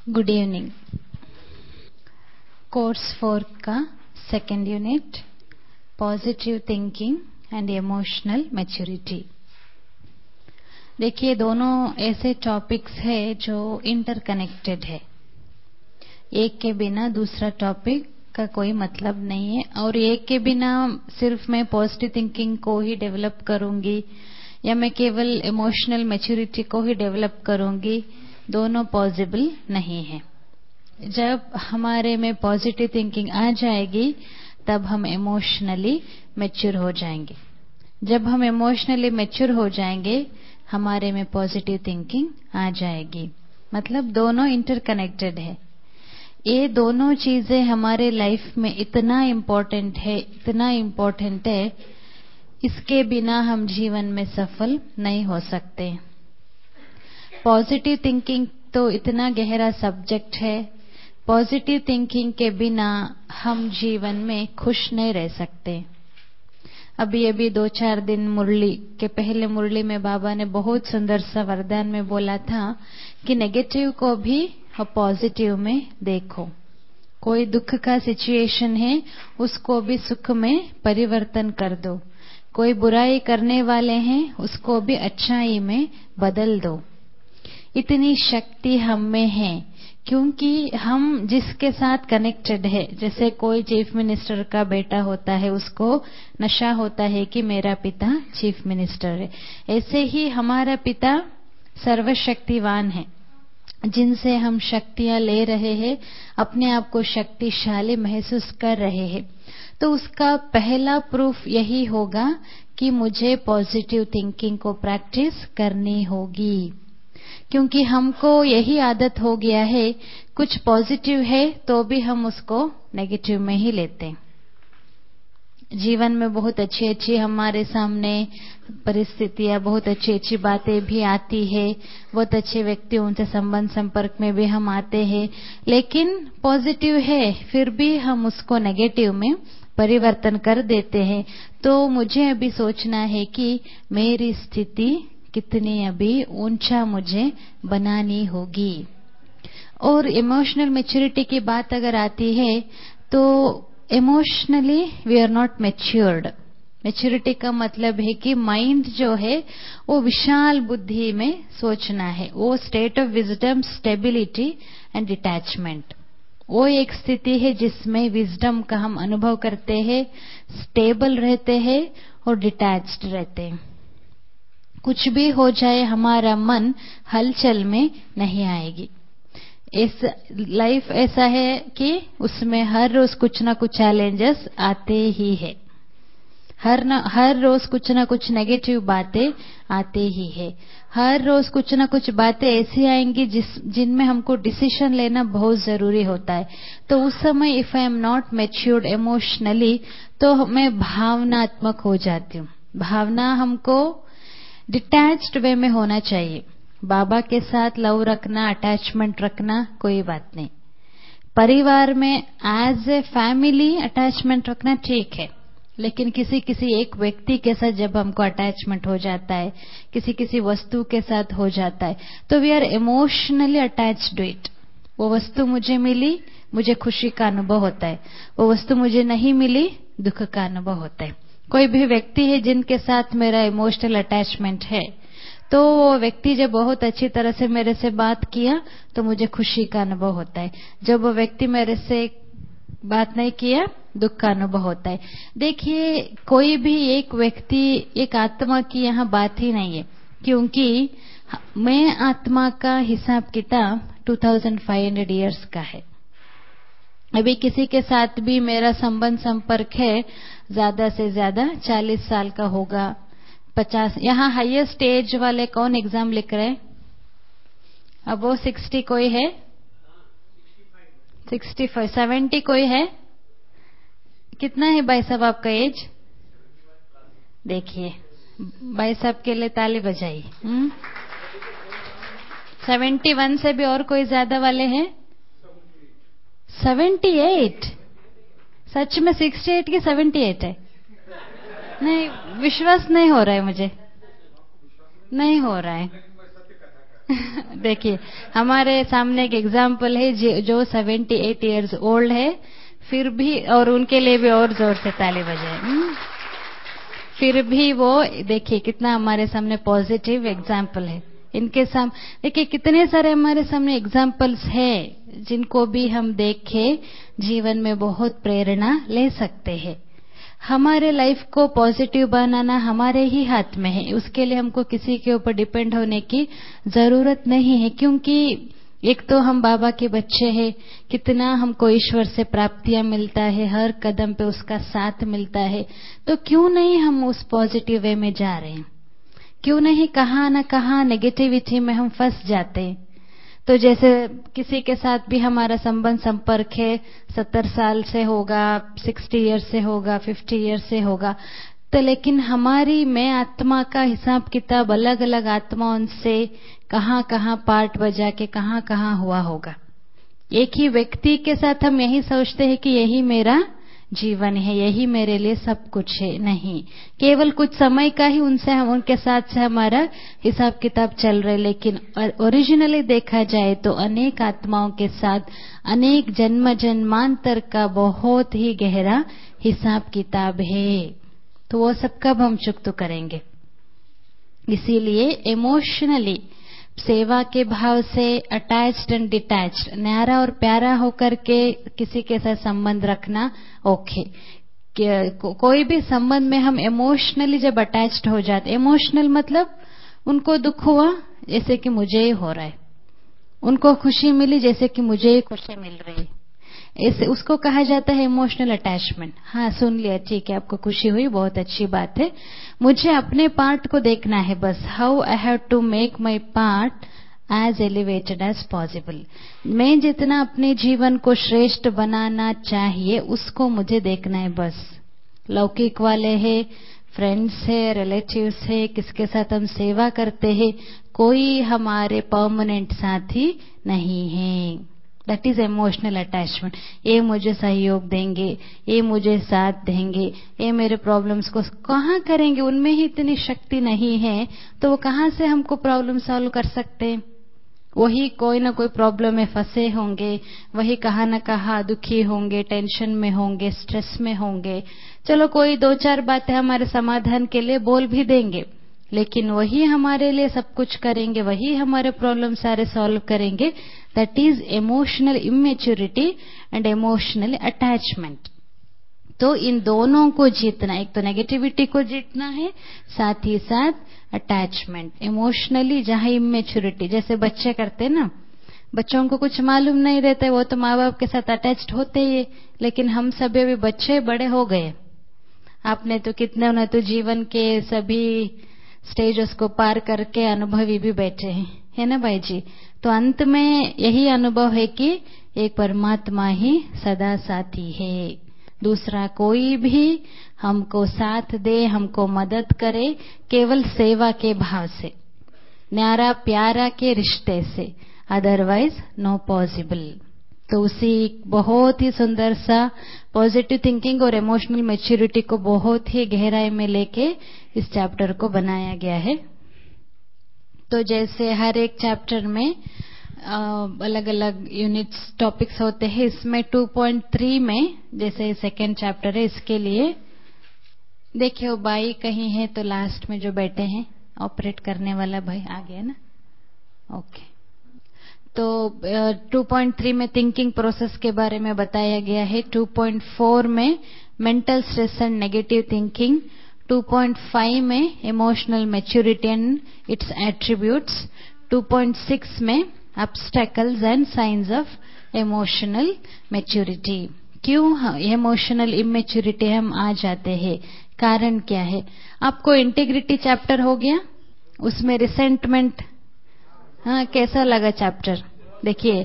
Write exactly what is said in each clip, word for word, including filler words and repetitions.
Good evening. Course four का second unit, positive thinking and emotional maturity. देखिए, दोनों ऐसे टॉपिक्स है जो इंटरकनेक्टेड है। एक के बिना दूसरा टॉपिक का कोई मतलब नहीं है, और एक के बिना सिर्फ मैं पॉजिटिव थिंकिंग को ही डेवलप करूंगी या मैं केवल इमोशनल मैच्योरिटी को ही डेवलप करूंगी, दोनों पॉसिबल नहीं है। जब हमारे में पॉजिटिव थिंकिंग आ जाएगी तब हम इमोशनली मैच्योर हो जाएंगे। जब हम इमोशनली मैच्योर हो जाएंगे हमारे में पॉजिटिव थिंकिंग आ जाएगी। मतलब दोनों इंटरकनेक्टेड है। ये दोनों चीजें हमारे लाइफ में इतना इम्पोर्टेंट है, इतना इम्पोर्टेंट है, इसके बिना हम जीवन में सफल नहीं हो सकते। पॉजिटिव थिंकिंग तो इतना गहरा सब्जेक्ट है। पॉजिटिव थिंकिंग के बिना हम जीवन में खुश नहीं रह सकते। अभी अभी दो चार दिन मुरली के पहले मुरली में बाबा ने बहुत सुंदर सा वरदान में बोला था कि नेगेटिव को भी पॉजिटिव में देखो। कोई दुख का सिचुएशन है उसको भी सुख में परिवर्तन कर दो। कोई बुराई करने वाले हैं उसको भी अच्छाई में बदल दो। इतनी शक्ति हम में है, क्योंकि हम जिसके साथ कनेक्टेड है। जैसे कोई चीफ मिनिस्टर का बेटा होता है, उसको नशा होता है कि मेरा पिता चीफ मिनिस्टर है। ऐसे ही हमारा पिता सर्वशक्तिवान है, जिनसे हम शक्तियां ले रहे हैं, अपने आप को शक्तिशाली महसूस कर रहे हैं। तो उसका पहला प्रूफ यही होगा कि मुझे पॉजिटिव थिंकिंग को प्रैक्टिस करनी होगी। क्योंकि हमको यही आदत हो गया है, कुछ पॉजिटिव है तो भी हम उसको नेगेटिव में ही लेते हैं। जीवन में बहुत अच्छी अच्छी हमारे सामने परिस्थितियां, बहुत अच्छी अच्छी बातें भी आती है, बहुत अच्छे व्यक्तियों से संबंध संपर्क में भी हम आते हैं, लेकिन पॉजिटिव है फिर भी हम उसको नेगेटिव में परिवर्तन कर देते हैं। तो मुझे अभी सोचना है कि मेरी स्थिति कितनी अभी ऊंचा मुझे बनानी होगी। और इमोशनल मैच्योरिटी की बात अगर आती है तो emotionally we are not matured. Maturity का मतलब है कि माइंड जो है वो विशाल बुद्धि में सोचना है। वो state of wisdom, stability and detachment, वो एक स्थिति है जिसमें विजडम का हम अनुभव करते हैं, स्टेबल रहते हैं और डिटैच्ड रहते हैं। कुछ भी हो जाए हमारा मन हलचल में नहीं आएगी। इस लाइफ ऐसा है कि उसमें हर रोज कुछ ना कुछ चैलेंजेस आते ही है। हर न, हर रोज कुछ ना कुछ नेगेटिव बातें आते ही है। हर रोज कुछ ना कुछ बातें ऐसी आएंगी जिस जिनमें हमको डिसीजन लेना बहुत जरूरी होता है। तो उस समय if I am not matured emotionally तो मैं भावनात्मक हो जाती हूँ। भावना हमको डिटैच्ड वे में होना चाहिए। बाबा के साथ लव रखना, अटैचमेंट रखना कोई बात नहीं। परिवार में एज ए फैमिली अटैचमेंट रखना ठीक है, लेकिन किसी किसी एक व्यक्ति के साथ जब हमको अटैचमेंट हो जाता है, किसी किसी वस्तु के साथ हो जाता है, तो we are emotionally attached to it. वो वस्तु मुझे मिली, मुझे खुशी का अनुभव होता है। वो वस्तु मुझे नहीं मिली, दुख का अनुभव होता है। कोई भी व्यक्ति है जिनके साथ मेरा इमोशनल अटैचमेंट है, तो वो व्यक्ति जब बहुत अच्छी तरह से मेरे से बात किया तो मुझे खुशी का अनुभव होता है। जब वो व्यक्ति मेरे से बात नहीं किया, दुख का अनुभव होता है। देखिए, कोई भी एक व्यक्ति, एक आत्मा की यहाँ बात ही नहीं है, क्योंकि मैं आत्मा का हिसाब किताब two thousand five hundred years का है। अभी किसी के साथ भी मेरा संबंध संपर्क है, ज्यादा से ज्यादा चालीस साल का होगा, पचास। यहाँ हाईएस्ट स्टेज वाले कौन एग्जाम लिख रहे हैं? अब वो सिक्सटी कोई है, सिक्सटी फाइव, सेवेंटी कोई है? कितना है भाई साहब आपका एज? देखिए, भाई साहब के लिए ताली बजाई। हम्म सेवेंटी वन से भी और कोई ज्यादा वाले हैं? Seventy eight? सच में सिक्सटी एट की सेवेंटी एट है? नहीं, विश्वास नहीं हो रहा है मुझे, नहीं हो रहा है। देखिए, हमारे सामने एक एग्जाम्पल है जो सेवेंटी एट इयर्स ओल्ड है, फिर भी, और उनके लिए भी और जोर से ताली बजाए। फिर भी वो, देखिए कितना हमारे सामने पॉजिटिव एग्जाम्पल है। इनके सामने देखिए कितने सारे हमारे सामने एग्जाम्पल्स है जिनको भी हम देख के जीवन में बहुत प्रेरणा ले सकते हैं। हमारे लाइफ को पॉजिटिव बनाना हमारे ही हाथ में है, उसके लिए हमको किसी के ऊपर डिपेंड होने की जरूरत नहीं है, क्योंकि एक तो हम बाबा के बच्चे हैं, कितना हमको ईश्वर से प्राप्तियां मिलता है, हर कदम पे उसका साथ मिलता है, तो क्यों नहीं हम उस पॉजिटिव वे में जा रहे हैं? क्यों नहीं कहाँ न कहाँ नेगेटिविटी में हम फंस जाते हैं? तो जैसे किसी के साथ भी हमारा संबंध संपर्क है, सत्तर साल से होगा, सिक्सटी ईयर से होगा, फिफ्टी ईयर से होगा, तो लेकिन हमारी में आत्मा का हिसाब किताब अलग अलग आत्माओं से कहाँ कहाँ पार्ट बजा के कहाँ कहाँ हुआ होगा। एक ही व्यक्ति के साथ हम यही सोचते हैं कि यही मेरा जीवन है, यही मेरे लिए सब कुछ है। नहीं, केवल कुछ समय का ही उनसे हम उनके साथ से हमारा हिसाब किताब चल रहे, लेकिन ओरिजिनली देखा जाए तो अनेक आत्माओं के साथ अनेक जन्म जन्मांतर का बहुत ही गहरा हिसाब किताब है। तो वो सब कब हम चुकता करेंगे? इसीलिए इमोशनली सेवा के भाव से अटैच्ड एंड डिटैच्ड, न्यारा और प्यारा होकर के किसी के साथ संबंध रखना ओके। को, कोई भी संबंध में हम इमोशनली जब अटैच्ड हो जाते, इमोशनल मतलब उनको दुख हुआ जैसे कि मुझे ही हो रहा है, उनको खुशी मिली जैसे कि मुझे ही खुशी मिल रही है, ऐसे उसको कहा जाता है इमोशनल अटैचमेंट। हाँ, सुन लिया, ठीक है, आपको खुशी हुई, बहुत अच्छी बात है। मुझे अपने पार्ट को देखना है बस, how I have to make my part as elevated as possible. मैं जितना अपने जीवन को श्रेष्ठ बनाना चाहिए उसको मुझे देखना है बस। लौकिक वाले है, फ्रेंड्स है, रिलेटिव्स है, किसके साथ हम सेवा करते हैं, कोई हमारे परमानेंट साथी नहीं है। That is emotional attachment. ये मुझे सहयोग देंगे, ये मुझे साथ देंगे, ये मेरे प्रॉब्लम्स को कहाँ करेंगे, उनमें ही इतनी शक्ति नहीं है, तो वो कहाँ से हमको प्रॉब्लम सॉल्व कर सकते हैं? वही कोई ना कोई प्रॉब्लम में फंसे होंगे, वही कहाँ न कहाँ दुखी होंगे, टेंशन में होंगे, स्ट्रेस में होंगे। चलो कोई दो चार बातें हमारे समाधान के लिए बोल भी देंगे, लेकिन वही हमारे लिए सब कुछ करेंगे, वही हमारे प्रॉब्लम सारे सॉल्व करेंगे। That is emotional immaturity and emotional attachment. तो इन दोनों को जीतना, एक तो नेगेटिविटी को जीतना है, साथ ही साथ अटैचमेंट। इमोशनली जहां इमेच्योरिटी, जैसे बच्चे करते ना, बच्चों को कुछ मालूम नहीं रहता है, वो तो माँ बाप के साथ अटैच्ड होते ही, लेकिन हम सभी अभी बच्चे बड़े हो गए। आपने तो कितने न तो जीवन के सभी स्टेजेस को पार करके अनुभवी भी बैठे हैं, है ना भाई जी? तो अंत में यही अनुभव है कि एक परमात्मा ही सदा साथी है, दूसरा कोई भी हमको साथ दे, हमको मदद करे, केवल सेवा के भाव से, न्यारा प्यारा के रिश्ते से, अदरवाइज नो पॉसिबल। तो उसी बहुत ही सुंदर सा पॉजिटिव थिंकिंग और इमोशनल मैच्योरिटी को बहुत ही गहराई में लेके इस चैप्टर को बनाया गया है। तो जैसे हर एक चैप्टर में अलग अलग यूनिट्स टॉपिक्स होते हैं, इसमें टू पॉइंट थ्री में जैसे सेकेंड चैप्टर है, इसके लिए देखिए वो बाई कहीं है तो लास्ट में जो बैठे हैं ऑपरेट करने वाला भाई आ गया ना, ओके। तो टू पॉइंट थ्री में थिंकिंग प्रोसेस के बारे में बताया गया है, टू पॉइंट फोर में mental stress and negative thinking, two point five में emotional maturity and its attributes, two point six में obstacles and science of emotional maturity. क्यों इमोशनल इमेच्योरिटी हम आ जाते हैं, कारण क्या है? आपको इंटीग्रिटी चैप्टर हो गया, उसमें रिसेंटमेंट, हाँ कैसा लगा चैप्टर? देखिए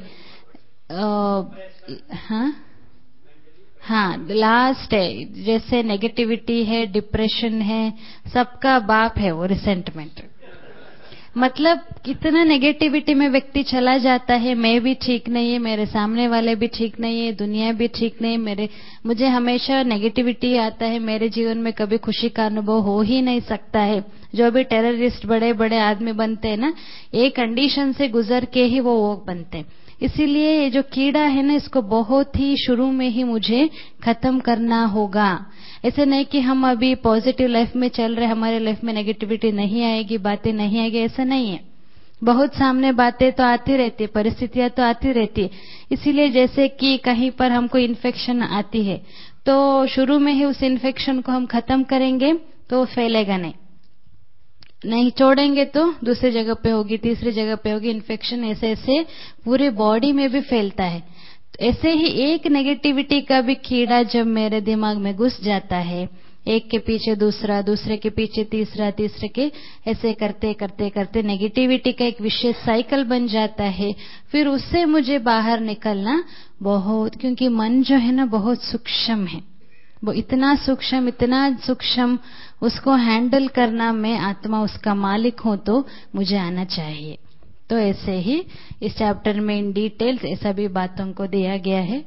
हाँ हाँ लास्ट है, जैसे नेगेटिविटी है, डिप्रेशन है, सबका बाप है वो रिसेंटमेंट। मतलब कितना नेगेटिविटी में व्यक्ति चला जाता है, मैं भी ठीक नहीं है, मेरे सामने वाले भी ठीक नहीं है, दुनिया भी ठीक नहीं, मेरे मुझे हमेशा नेगेटिविटी आता है, मेरे जीवन में कभी खुशी का अनुभव हो ही नहीं सकता है, जो भी टेररिस्ट बड़े बड़े आदमी बनते हैं ना, एक कंडीशन से गुजर के ही वो वो बनते हैं। इसीलिए ये जो कीड़ा है ना, इसको बहुत ही शुरू में ही मुझे खत्म करना होगा। ऐसे नहीं कि हम अभी पॉजिटिव लाइफ में चल रहे, हमारे लाइफ में नेगेटिविटी नहीं आएगी, बातें नहीं आएगी, ऐसा नहीं है। बहुत सामने बातें तो आती रहती है, परिस्थितियां तो आती रहती है। इसीलिए जैसे कि कहीं पर हमको इन्फेक्शन आती है, तो शुरू में ही उस इन्फेक्शन को हम खत्म करेंगे तो फैलेगा नहीं, नहीं छोड़ेंगे तो दूसरी जगह पे होगी, तीसरी जगह पे होगी इन्फेक्शन। ऐसे ऐसे पूरे बॉडी में भी फैलता है। ऐसे ही एक नेगेटिविटी का भी कीड़ा जब मेरे दिमाग में घुस जाता है, एक के पीछे दूसरा, दूसरे के पीछे तीसरा, तीसरे के, ऐसे करते करते करते नेगेटिविटी का एक विशेष साइकिल बन जाता है। फिर उससे मुझे बाहर निकलना बहुत, क्योंकि मन जो है ना बहुत सूक्ष्म है, वो इतना सूक्ष्म इतना सूक्ष्म, उसको हैंडल करना, मैं आत्मा उसका मालिक हूं तो मुझे आना चाहिए। तो ऐसे ही इस चैप्टर में इन डिटेल्स ऐसा भी बातों को दिया गया है।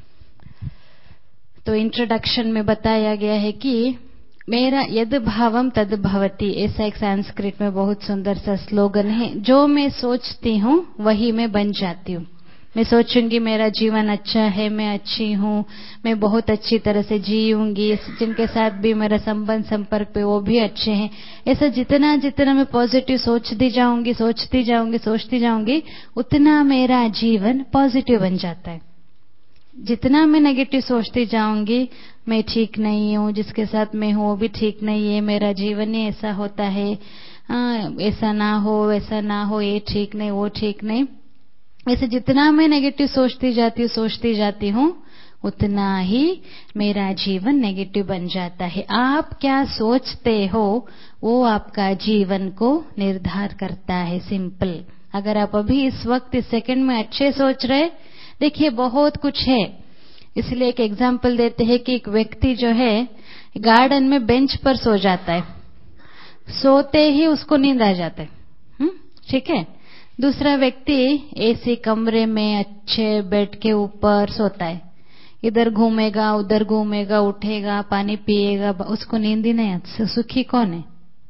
तो इंट्रोडक्शन में बताया गया है कि मेरा यद भावम तद भवति, ऐसा एक संस्कृत में बहुत सुंदर सा स्लोगन है। जो मैं सोचती हूँ वही मैं बन जाती हूँ। मैं सोचूंगी मेरा जीवन अच्छा है, मैं अच्छी हूँ, मैं बहुत अच्छी तरह से जीऊंगी, जिनके साथ भी मेरा संबंध संपर्क पे वो भी अच्छे हैं। ऐसा जितना जितना मैं पॉजिटिव सोचती जाऊंगी सोचती जाऊंगी सोचती जाऊंगी उतना मेरा जीवन पॉजिटिव बन जाता है। जितना मैं नेगेटिव सोचती जाऊंगी, मैं ठीक नहीं हूँ, जिसके साथ मैं हूँ वो भी ठीक नहीं है, मेरा जीवन ही ऐसा होता है, आ, ऐसा ना हो वैसा ना हो, ये ठीक नहीं वो ठीक नहीं, ऐसे जितना मैं नेगेटिव सोचती जाती हूँ सोचती जाती हूँ उतना ही मेरा जीवन नेगेटिव बन जाता है। आप क्या सोचते हो वो आपका जीवन को निर्धार करता है। सिंपल। अगर आप अभी इस वक्त इस सेकंड में अच्छे सोच रहे, देखिए बहुत कुछ है। इसलिए एक एग्जाम्पल देते हैं कि एक व्यक्ति जो है गार्डन में बेंच पर सो जाता है, सोते ही उसको नींद आ जाता है, हम्म ठीक है। दूसरा व्यक्ति एसी कमरे में अच्छे बेड के ऊपर सोता है, इधर घूमेगा उधर घूमेगा, उठेगा पानी पिएगा, उसको नींद ही नहीं आती। सुखी कौन है?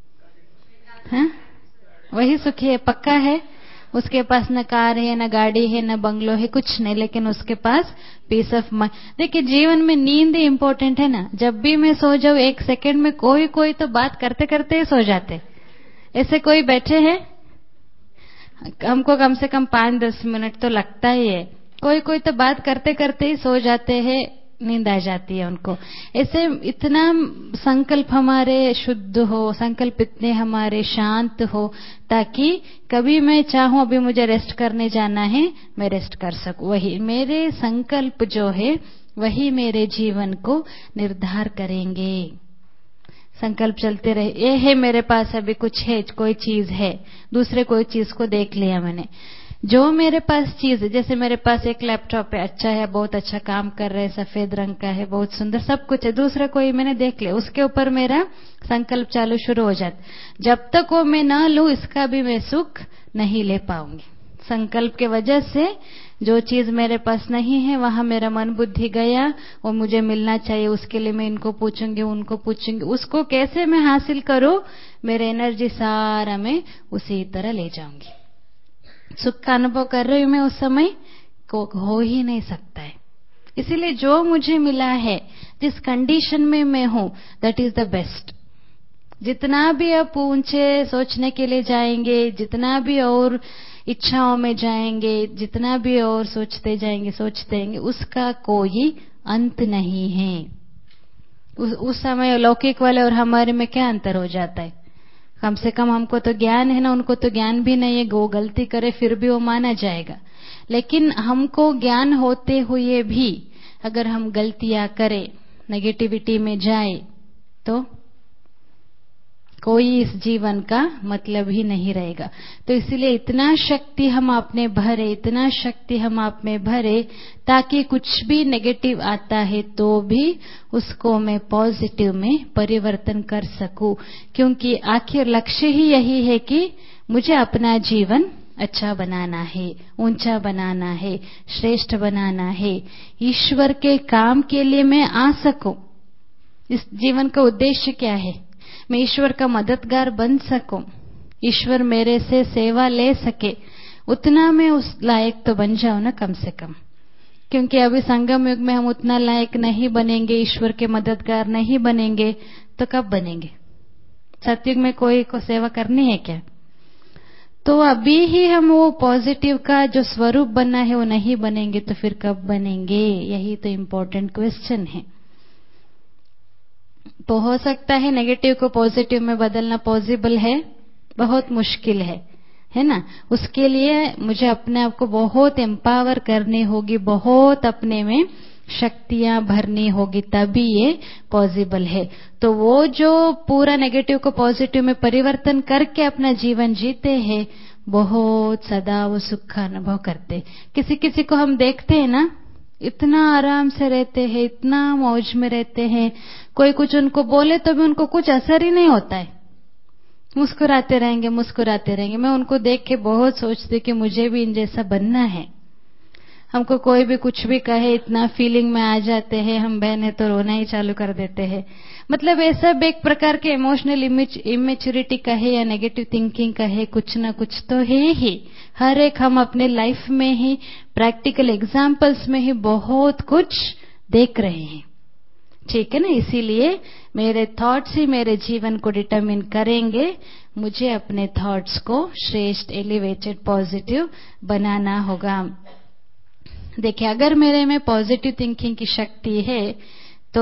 हैं? वही सुखी है, पक्का है। उसके पास न कार है, न गाड़ी है, न बंगलो है, कुछ नहीं, लेकिन उसके पास पीस ऑफ माइंड। देखिए जीवन में नींद ही इम्पोर्टेंट है ना। जब भी मैं सो जाऊं एक सेकंड में, कोई कोई तो बात करते करते ही सो जाते। ऐसे कोई बैठे हैं, हमको कम से कम पांच दस मिनट तो लगता ही है। कोई कोई तो बात करते करते ही सो जाते हैं, नींद आ जाती है उनको। ऐसे इतना संकल्प हमारे शुद्ध हो, संकल्प इतने हमारे शांत हो, ताकि कभी मैं चाहूं अभी मुझे रेस्ट करने जाना है, मैं रेस्ट कर सकूं। वही मेरे संकल्प जो है वही मेरे जीवन को निर्धार करेंगे। संकल्प चलते रहे, ये है मेरे पास अभी कुछ है, कोई चीज है, दूसरे कोई चीज को देख लिया मैंने, जो मेरे पास चीज है। जैसे मेरे पास एक लैपटॉप है, अच्छा है, बहुत अच्छा काम कर रहे है, सफेद रंग का है, बहुत सुंदर सब कुछ है, दूसरा कोई मैंने देख लिया, उसके ऊपर मेरा संकल्प चालू शुरू हो जाता। जब तक वो मैं न लूं, इसका भी मैं सुख नहीं ले पाऊंगी। संकल्प के वजह से जो चीज मेरे पास नहीं है वहां मेरा मन बुद्धि गया, वो मुझे मिलना चाहिए, उसके लिए मैं इनको पूछूंगी उनको पूछूंगी, उसको कैसे मैं हासिल करूं, मेरे एनर्जी सारा मैं उसी तरह ले जाऊंगी। सुख का अनुभव कर रही हूं मैं उस समय को हो ही नहीं सकता है। इसीलिए जो मुझे मिला है, जिस कंडीशन में मैं हूं, दैट इज द बेस्ट। जितना भी आप ऊंचे सोचने के लिए जाएंगे, जितना भी और इच्छाओं में जाएंगे, जितना भी और सोचते जाएंगे सोचते जाएंगे, उसका कोई अंत नहीं है। उस, उस समय लौकिक वाले और हमारे में क्या अंतर हो जाता है? कम से कम हमको तो ज्ञान है ना, उनको तो ज्ञान भी नहीं है। वो गलती करे फिर भी वो माना जाएगा, लेकिन हमको ज्ञान होते हुए भी अगर हम गलतियां करें, नेगेटिविटी में जाए, तो कोई इस जीवन का मतलब ही नहीं रहेगा। तो इसलिए इतना शक्ति हम आप में भरे, इतना शक्ति हम आप में भरे, ताकि कुछ भी नेगेटिव आता है तो भी उसको मैं पॉजिटिव में परिवर्तन कर सकूं। क्योंकि आखिर लक्ष्य ही यही है कि मुझे अपना जीवन अच्छा बनाना है, ऊंचा बनाना है, श्रेष्ठ बनाना है, ईश्वर के काम के लिए मैं आ सकूं। इस जीवन का उद्देश्य क्या है? मैं ईश्वर का मददगार बन सकूं, ईश्वर मेरे से सेवा ले सके, उतना मैं उस लायक तो बन जाऊं ना कम से कम। क्योंकि अभी संगम युग में हम उतना लायक नहीं बनेंगे, ईश्वर के मददगार नहीं बनेंगे, तो कब बनेंगे? सतयुग में कोई को सेवा करनी है क्या? तो अभी ही हम वो पॉजिटिव का जो स्वरूप बनना है वो नहीं बनेंगे तो फिर कब बनेंगे? यही तो इम्पोर्टेंट क्वेश्चन है। तो हो सकता है नेगेटिव को पॉजिटिव में बदलना पॉसिबल है, बहुत मुश्किल है, है ना? उसके लिए मुझे अपने आप को बहुत एम्पावर करनी होगी, बहुत अपने में शक्तियां भरनी होगी, तभी ये पॉसिबल है। तो वो जो पूरा नेगेटिव को पॉजिटिव में परिवर्तन करके अपना जीवन जीते हैं, बहुत सदा वो सुख का अनुभव करते। किसी किसी को हम देखते हैं ना, इतना आराम से रहते हैं, इतना मौज में रहते हैं, कोई कुछ उनको बोले तो भी उनको कुछ असर ही नहीं होता है, मुस्कुराते रहेंगे मुस्कुराते रहेंगे। मैं उनको देख के बहुत सोचती कि मुझे भी इन जैसा बनना है। हमको कोई भी कुछ भी कहे, इतना फीलिंग में आ जाते हैं, हम बहने तो रोना ही चालू कर देते हैं। मतलब ये सब एक प्रकार के इमोशनल इमेच्योरिटी कहे या नेगेटिव थिंकिंग कहे, कुछ ना कुछ तो है ही। हर एक हम अपने लाइफ में ही प्रैक्टिकल एग्जाम्पल्स में ही बहुत कुछ देख रहे हैं, ठीक है ना? इसीलिए मेरे थॉट्स ही मेरे जीवन को डिटरमिन करेंगे। मुझे अपने थॉट्स को श्रेष्ठ, एलिवेटेड, पॉजिटिव बनाना होगा। देखिए, अगर मेरे में पॉजिटिव थिंकिंग की शक्ति है तो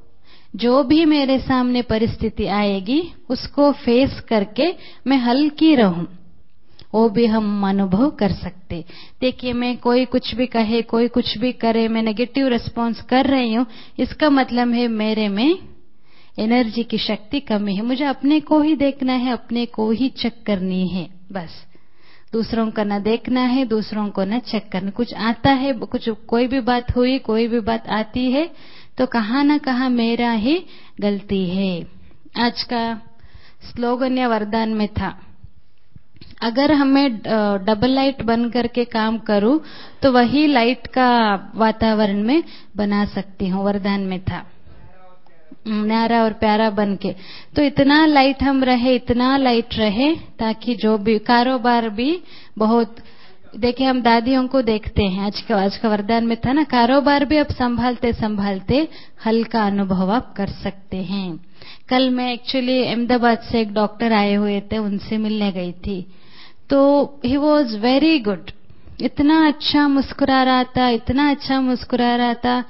जो भी मेरे सामने परिस्थिति आएगी उसको फेस करके मैं हल्की रहूं, वो भी हम अनुभव कर सकते। देखिए, मैं कोई कुछ भी कहे, कोई कुछ भी करे, मैं नेगेटिव रिस्पॉन्स कर रही हूं, इसका मतलब है मेरे में एनर्जी की शक्ति कमी है। मुझे अपने को ही देखना है, अपने को ही चेक करनी है, बस दूसरों का ना देखना है, दूसरों को ना चेक करना। कुछ आता है, कुछ कोई भी बात हुई, कोई भी बात आती है तो कहाँ ना कहाँ मेरा ही गलती है। आज का स्लोगन या वरदान में था, अगर हमें डबल लाइट बन करके काम करूं तो वही लाइट का वातावरण में बना सकती हूँ, वरदान में था, न्यारा और प्यारा बन के। तो इतना लाइट हम रहे, इतना लाइट रहे ताकि जो भी कारोबार भी बहुत, देखिए हम दादियों को देखते हैं, आज का आज का वरदान में था ना, कारोबार भी अब संभालते संभालते हल्का अनुभव आप कर सकते हैं। कल मैं एक्चुअली अहमदाबाद से एक डॉक्टर आए हुए थे, उनसे मिलने गई थी, तो ही वॉज वेरी गुड, इतना अच्छा मुस्कुरा रहा था, इतना अच्छा मुस्कुरा रहा था,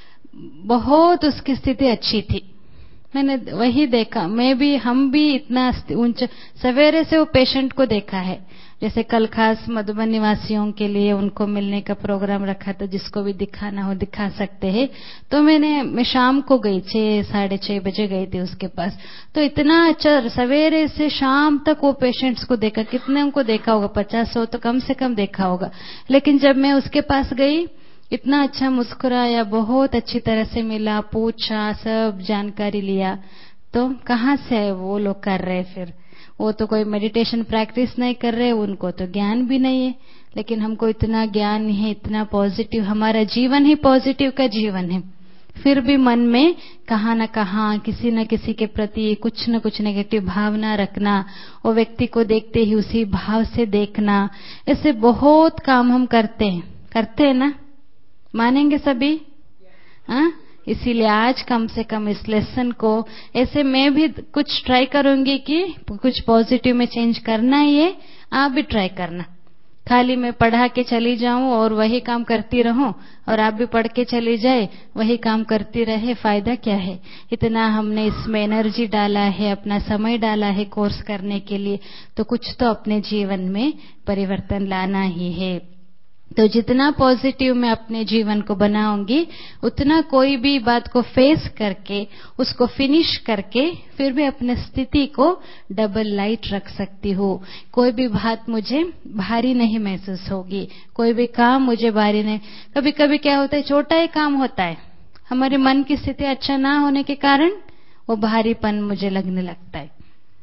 बहुत उसकी स्थिति अच्छी थी। मैंने वही देखा, मैं भी, हम भी इतना ऊंचा सवेरे से वो पेशेंट को देखा है। जैसे कल खास मधुबन निवासियों के लिए उनको मिलने का प्रोग्राम रखा था, जिसको भी दिखाना हो दिखा सकते हैं। तो मैंने मैं शाम को गई, छह साढ़े छह बजे गई थी उसके पास। तो इतना अच्छा सवेरे से शाम तक वो पेशेंट्स को देखा। कितने उनको देखा होगा? पचास सौ तो कम से कम देखा होगा। लेकिन जब मैं उसके पास गई, इतना अच्छा मुस्कुराया, बहुत अच्छी तरह से मिला, पूछा, सब जानकारी लिया। तो कहाँ से वो लोग कर रहे? फिर वो तो कोई मेडिटेशन प्रैक्टिस नहीं कर रहे, उनको तो ज्ञान भी नहीं है। लेकिन हमको इतना ज्ञान है, इतना पॉजिटिव, हमारा जीवन ही पॉजिटिव का जीवन है, फिर भी मन में कहाँ न कहाँ किसी न किसी के प्रति कुछ न कुछ नेगेटिव भावना रखना, वो व्यक्ति को देखते ही उसी भाव से देखना, ऐसे बहुत काम हम करते हैं करते हैं ना? मानेंगे सभी? हाँ, इसीलिए आज कम से कम इस लेसन को ऐसे मैं भी कुछ ट्राई करूंगी कि कुछ पॉजिटिव में चेंज करना ही है। आप भी ट्राई करना। खाली मैं पढ़ा के चली जाऊं और वही काम करती रहूं, और आप भी पढ़ के चली जाए, वही काम करती रहे, फायदा क्या है? इतना हमने इसमें एनर्जी डाला है, अपना समय डाला है कोर्स करने के लिए, तो कुछ तो अपने जीवन में परिवर्तन लाना ही है। तो जितना पॉजिटिव मैं अपने जीवन को बनाऊंगी, उतना कोई भी बात को फेस करके, उसको फिनिश करके, फिर भी अपने स्थिति को डबल लाइट रख सकती हूँ। कोई भी बात मुझे भारी नहीं महसूस होगी, कोई भी काम मुझे भारी नहीं। कभी कभी क्या होता है, छोटा ही काम होता है, हमारे मन की स्थिति अच्छा ना होने के कारण वो भारीपन मुझे लगने लगता है।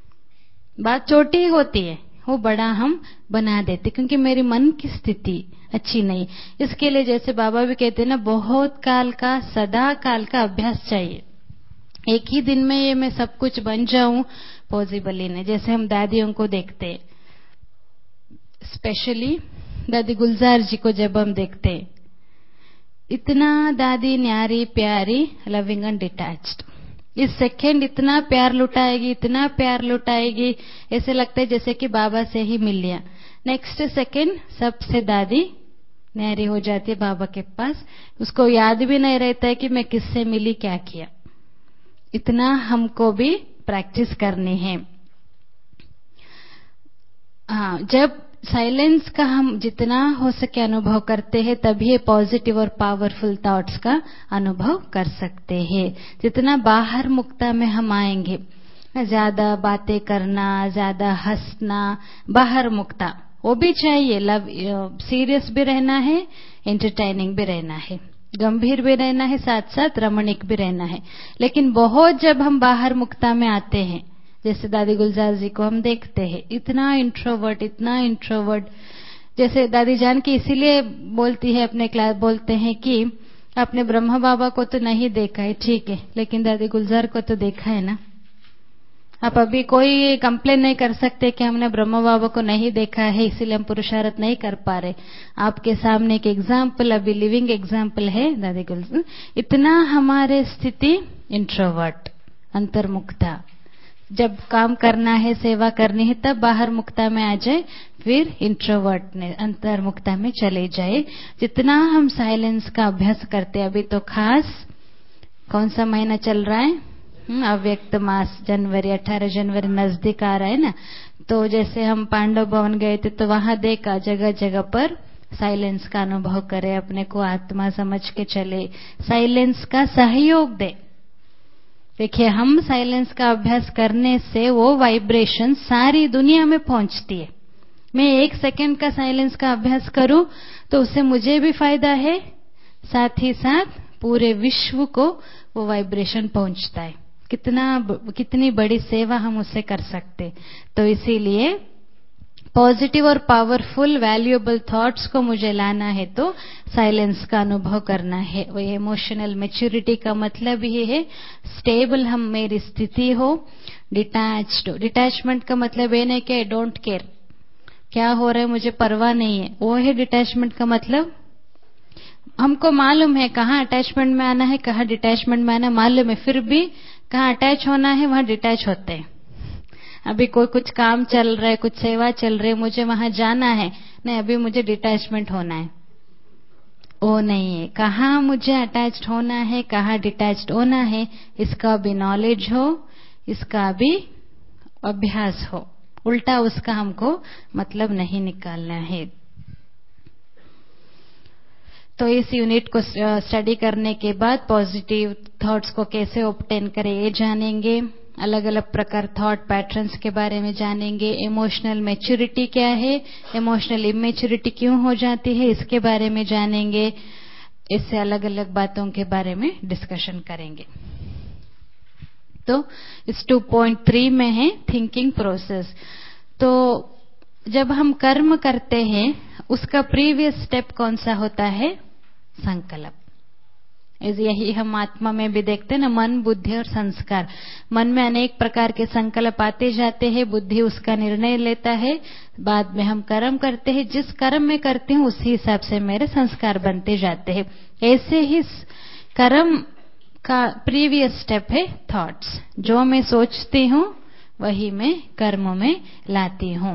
बात छोटी ही होती है, वो बड़ा हम बना देते, क्योंकि मेरी मन की स्थिति अच्छी नहीं। इसके लिए जैसे बाबा भी कहते हैं ना, बहुत काल का, सदा काल का अभ्यास चाहिए। एक ही दिन में ये मैं सब कुछ बन जाऊं पॉसिबल ही नहीं। जैसे हम दादियों को देखते हैं, स्पेशली दादी गुलजार जी को जब हम देखते हैं, इतना दादी न्यारी प्यारी लविंग एंड डिटैच्ड। इस सेकेंड इतना प्यार लुटाएगी, इतना प्यार लुटाएगी, ऐसे लगता है जैसे कि बाबा से ही मिल लिया। नेक्स्ट सेकेंड सबसे दादी न्यारी हो जाती है बाबा के पास, उसको याद भी नहीं रहता है कि मैं किससे मिली, क्या किया। इतना हमको भी प्रैक्टिस करनी है। हाँ, जब साइलेंस का हम जितना हो सके अनुभव करते हैं, तभी पॉजिटिव और पावरफुल थॉट्स का अनुभव कर सकते हैं। जितना बाहर मुक्ता में हम आएंगे, ज्यादा बातें करना, ज्यादा हंसना, बाहर मुक्ता वो भी चाहिए। लव सीरियस भी रहना है, एंटरटेनिंग भी रहना है, गंभीर भी रहना है, साथ साथ रमणीक भी रहना है। लेकिन बहुत जब हम बाहर मुक्ता में आते हैं, जैसे दादी गुलजार जी को हम देखते हैं, इतना इंट्रोवर्ट, इतना इंट्रोवर्ट। जैसे दादी जान की इसीलिए बोलती है, अपने क्लास बोलते हैं कि आपने ब्रह्मा बाबा को तो नहीं देखा है, ठीक है, लेकिन दादी गुलजार को तो देखा है ना। आप अभी कोई कंप्लेन नहीं कर सकते कि हमने ब्रह्मा बाबा को नहीं देखा है, इसीलिए हम पुरुषार्थ नहीं कर पा रहे। आपके सामने एक एग्जाम्पल, अभी लिविंग एग्जाम्पल है दादी गुलजार। इतना हमारे स्थिति इंट्रोवर्ट, अंतर्मुक्ता। जब काम करना है, सेवा करनी है, तब बाहर मुक्ता में आ जाए, फिर इंट्रोवर्ट ने अंतर्मुक्ता में चले जाए। जितना हम साइलेंस का अभ्यास करते हैं, अभी तो खास कौन सा महीना चल रहा है, अव्यक्त मास, जनवरी, अठारह जनवरी नजदीक आ रहा है ना। तो जैसे हम पांडव भवन गए थे, तो वहां देखा जगह जगह पर साइलेंस का अनुभव करे, अपने को आत्मा समझ के चले, साइलेंस का सहयोग दे। देखिए, हम साइलेंस का अभ्यास करने से वो वाइब्रेशन सारी दुनिया में पहुंचती है। मैं एक सेकंड का साइलेंस का अभ्यास करूं तो उससे मुझे भी फायदा है, साथ ही साथ पूरे विश्व को वो वाइब्रेशन पहुंचता है। कितना कितनी बड़ी सेवा हम उससे कर सकते। तो इसीलिए पॉजिटिव और पावरफुल वैल्यूएबल थॉट्स को मुझे लाना है तो साइलेंस का अनुभव करना है। वो इमोशनल मैच्योरिटी का मतलब ही है स्टेबल हम मेरी स्थिति हो, डिटैच्ड। डिटैचमेंट का मतलब ये नहीं कि आई डोंट केयर, क्या हो रहा है मुझे परवाह नहीं है, वो है डिटैचमेंट का मतलब। हमको मालूम है कहाँ अटैचमेंट में आना है, कहाँ डिटैचमेंट में आना मालूम है, फिर भी कहाँ अटैच होना है वहां डिटैच होते हैं। अभी कोई कुछ काम चल रहा है, कुछ सेवा चल रही है, मुझे वहां जाना है, नहीं अभी मुझे डिटैचमेंट होना है, वो नहीं है। कहाँ मुझे अटैच्ड होना है, कहाँ डिटैच्ड होना है, इसका भी नॉलेज हो, इसका भी अभ्यास हो। उल्टा उसका हमको मतलब नहीं निकालना है। तो इस यूनिट को स्टडी करने के बाद पॉजिटिव थॉट्स को कैसे ऑब्टेन करें ये जानेंगे। अलग अलग प्रकार थॉट पैटर्न्स के बारे में जानेंगे। इमोशनल मैच्योरिटी क्या है, इमोशनल इमेच्योरिटी क्यों हो जाती है, इसके बारे में जानेंगे। इससे अलग अलग बातों के बारे में डिस्कशन करेंगे। तो इस टू पॉइंट थ्री में है थिंकिंग प्रोसेस। तो जब हम कर्म करते हैं उसका प्रीवियस स्टेप कौन सा होता है, संकल्प। यही हम आत्मा में भी देखते हैं ना, मन, बुद्धि और संस्कार। मन में अनेक प्रकार के संकल्प आते जाते हैं, बुद्धि उसका निर्णय लेता है, बाद में हम कर्म करते हैं। जिस कर्म में करते हैं उसी हिसाब से मेरे संस्कार बनते जाते हैं। ऐसे ही कर्म का प्रीवियस स्टेप है थॉट्स। जो मैं सोचती हूँ वही मैं कर्म में लाती हूँ।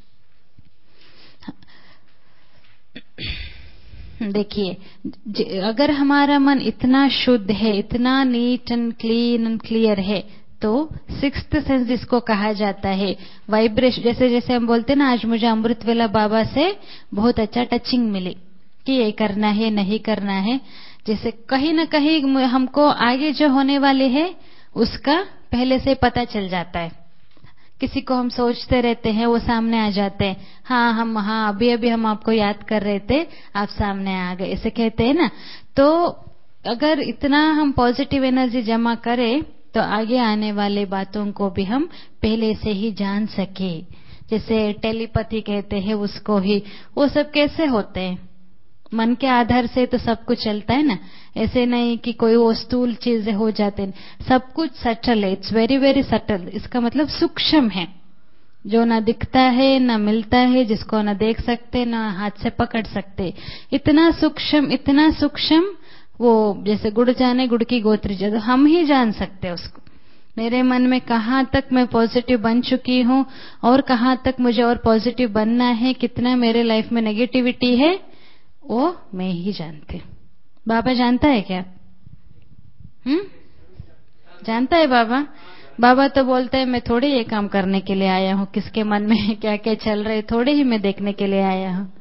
देखिए, अगर हमारा मन इतना शुद्ध है, इतना neat and clean and clear है, तो सिक्स्थ सेंस जिसको कहा जाता है वाइब्रेशन। जैसे जैसे हम बोलते हैं ना, आज मुझे अमृतवेला बाबा से बहुत अच्छा टचिंग मिली कि ये करना है, नहीं करना है। जैसे कहीं ना कहीं हमको आगे जो होने वाले है उसका पहले से पता चल जाता है। किसी को हम सोचते रहते हैं, वो सामने आ जाते हैं। हाँ हम हाँ अभी अभी हम आपको याद कर रहे थे, आप सामने आ गए, ऐसे कहते हैं ना। तो अगर इतना हम पॉजिटिव एनर्जी जमा करें तो आगे आने वाले बातों को भी हम पहले से ही जान सके। जैसे टेलीपैथी कहते हैं उसको ही, वो सब कैसे होते हैं, मन के आधार से तो सब कुछ चलता है ना, ऐसे नहीं कि कोई वो स्थूल चीजें हो जाते हैं, सब कुछ सटल है, इट्स वेरी वेरी सटल। इसका मतलब सूक्ष्म है, जो ना दिखता है ना मिलता है, जिसको ना देख सकते ना हाथ से पकड़ सकते, इतना सूक्ष्म इतना सूक्ष्म, वो जैसे गुड़ जाने गुड़ की गोत्री जो हम ही जान सकते हैं उसको। मेरे मन में कहाँ तक मैं पॉजिटिव बन चुकी हूँ और कहाँ तक मुझे और पॉजिटिव बनना है, कितना मेरे लाइफ में नेगेटिविटी है, वो मैं ही जानती हूँ। बाबा जानता है क्या? हम्म जानता है बाबा? बाबा तो बोलते हैं मैं थोड़े ये काम करने के लिए आया हूँ, किसके मन में क्या क्या चल रहे थोड़े ही मैं देखने के लिए आया हूँ।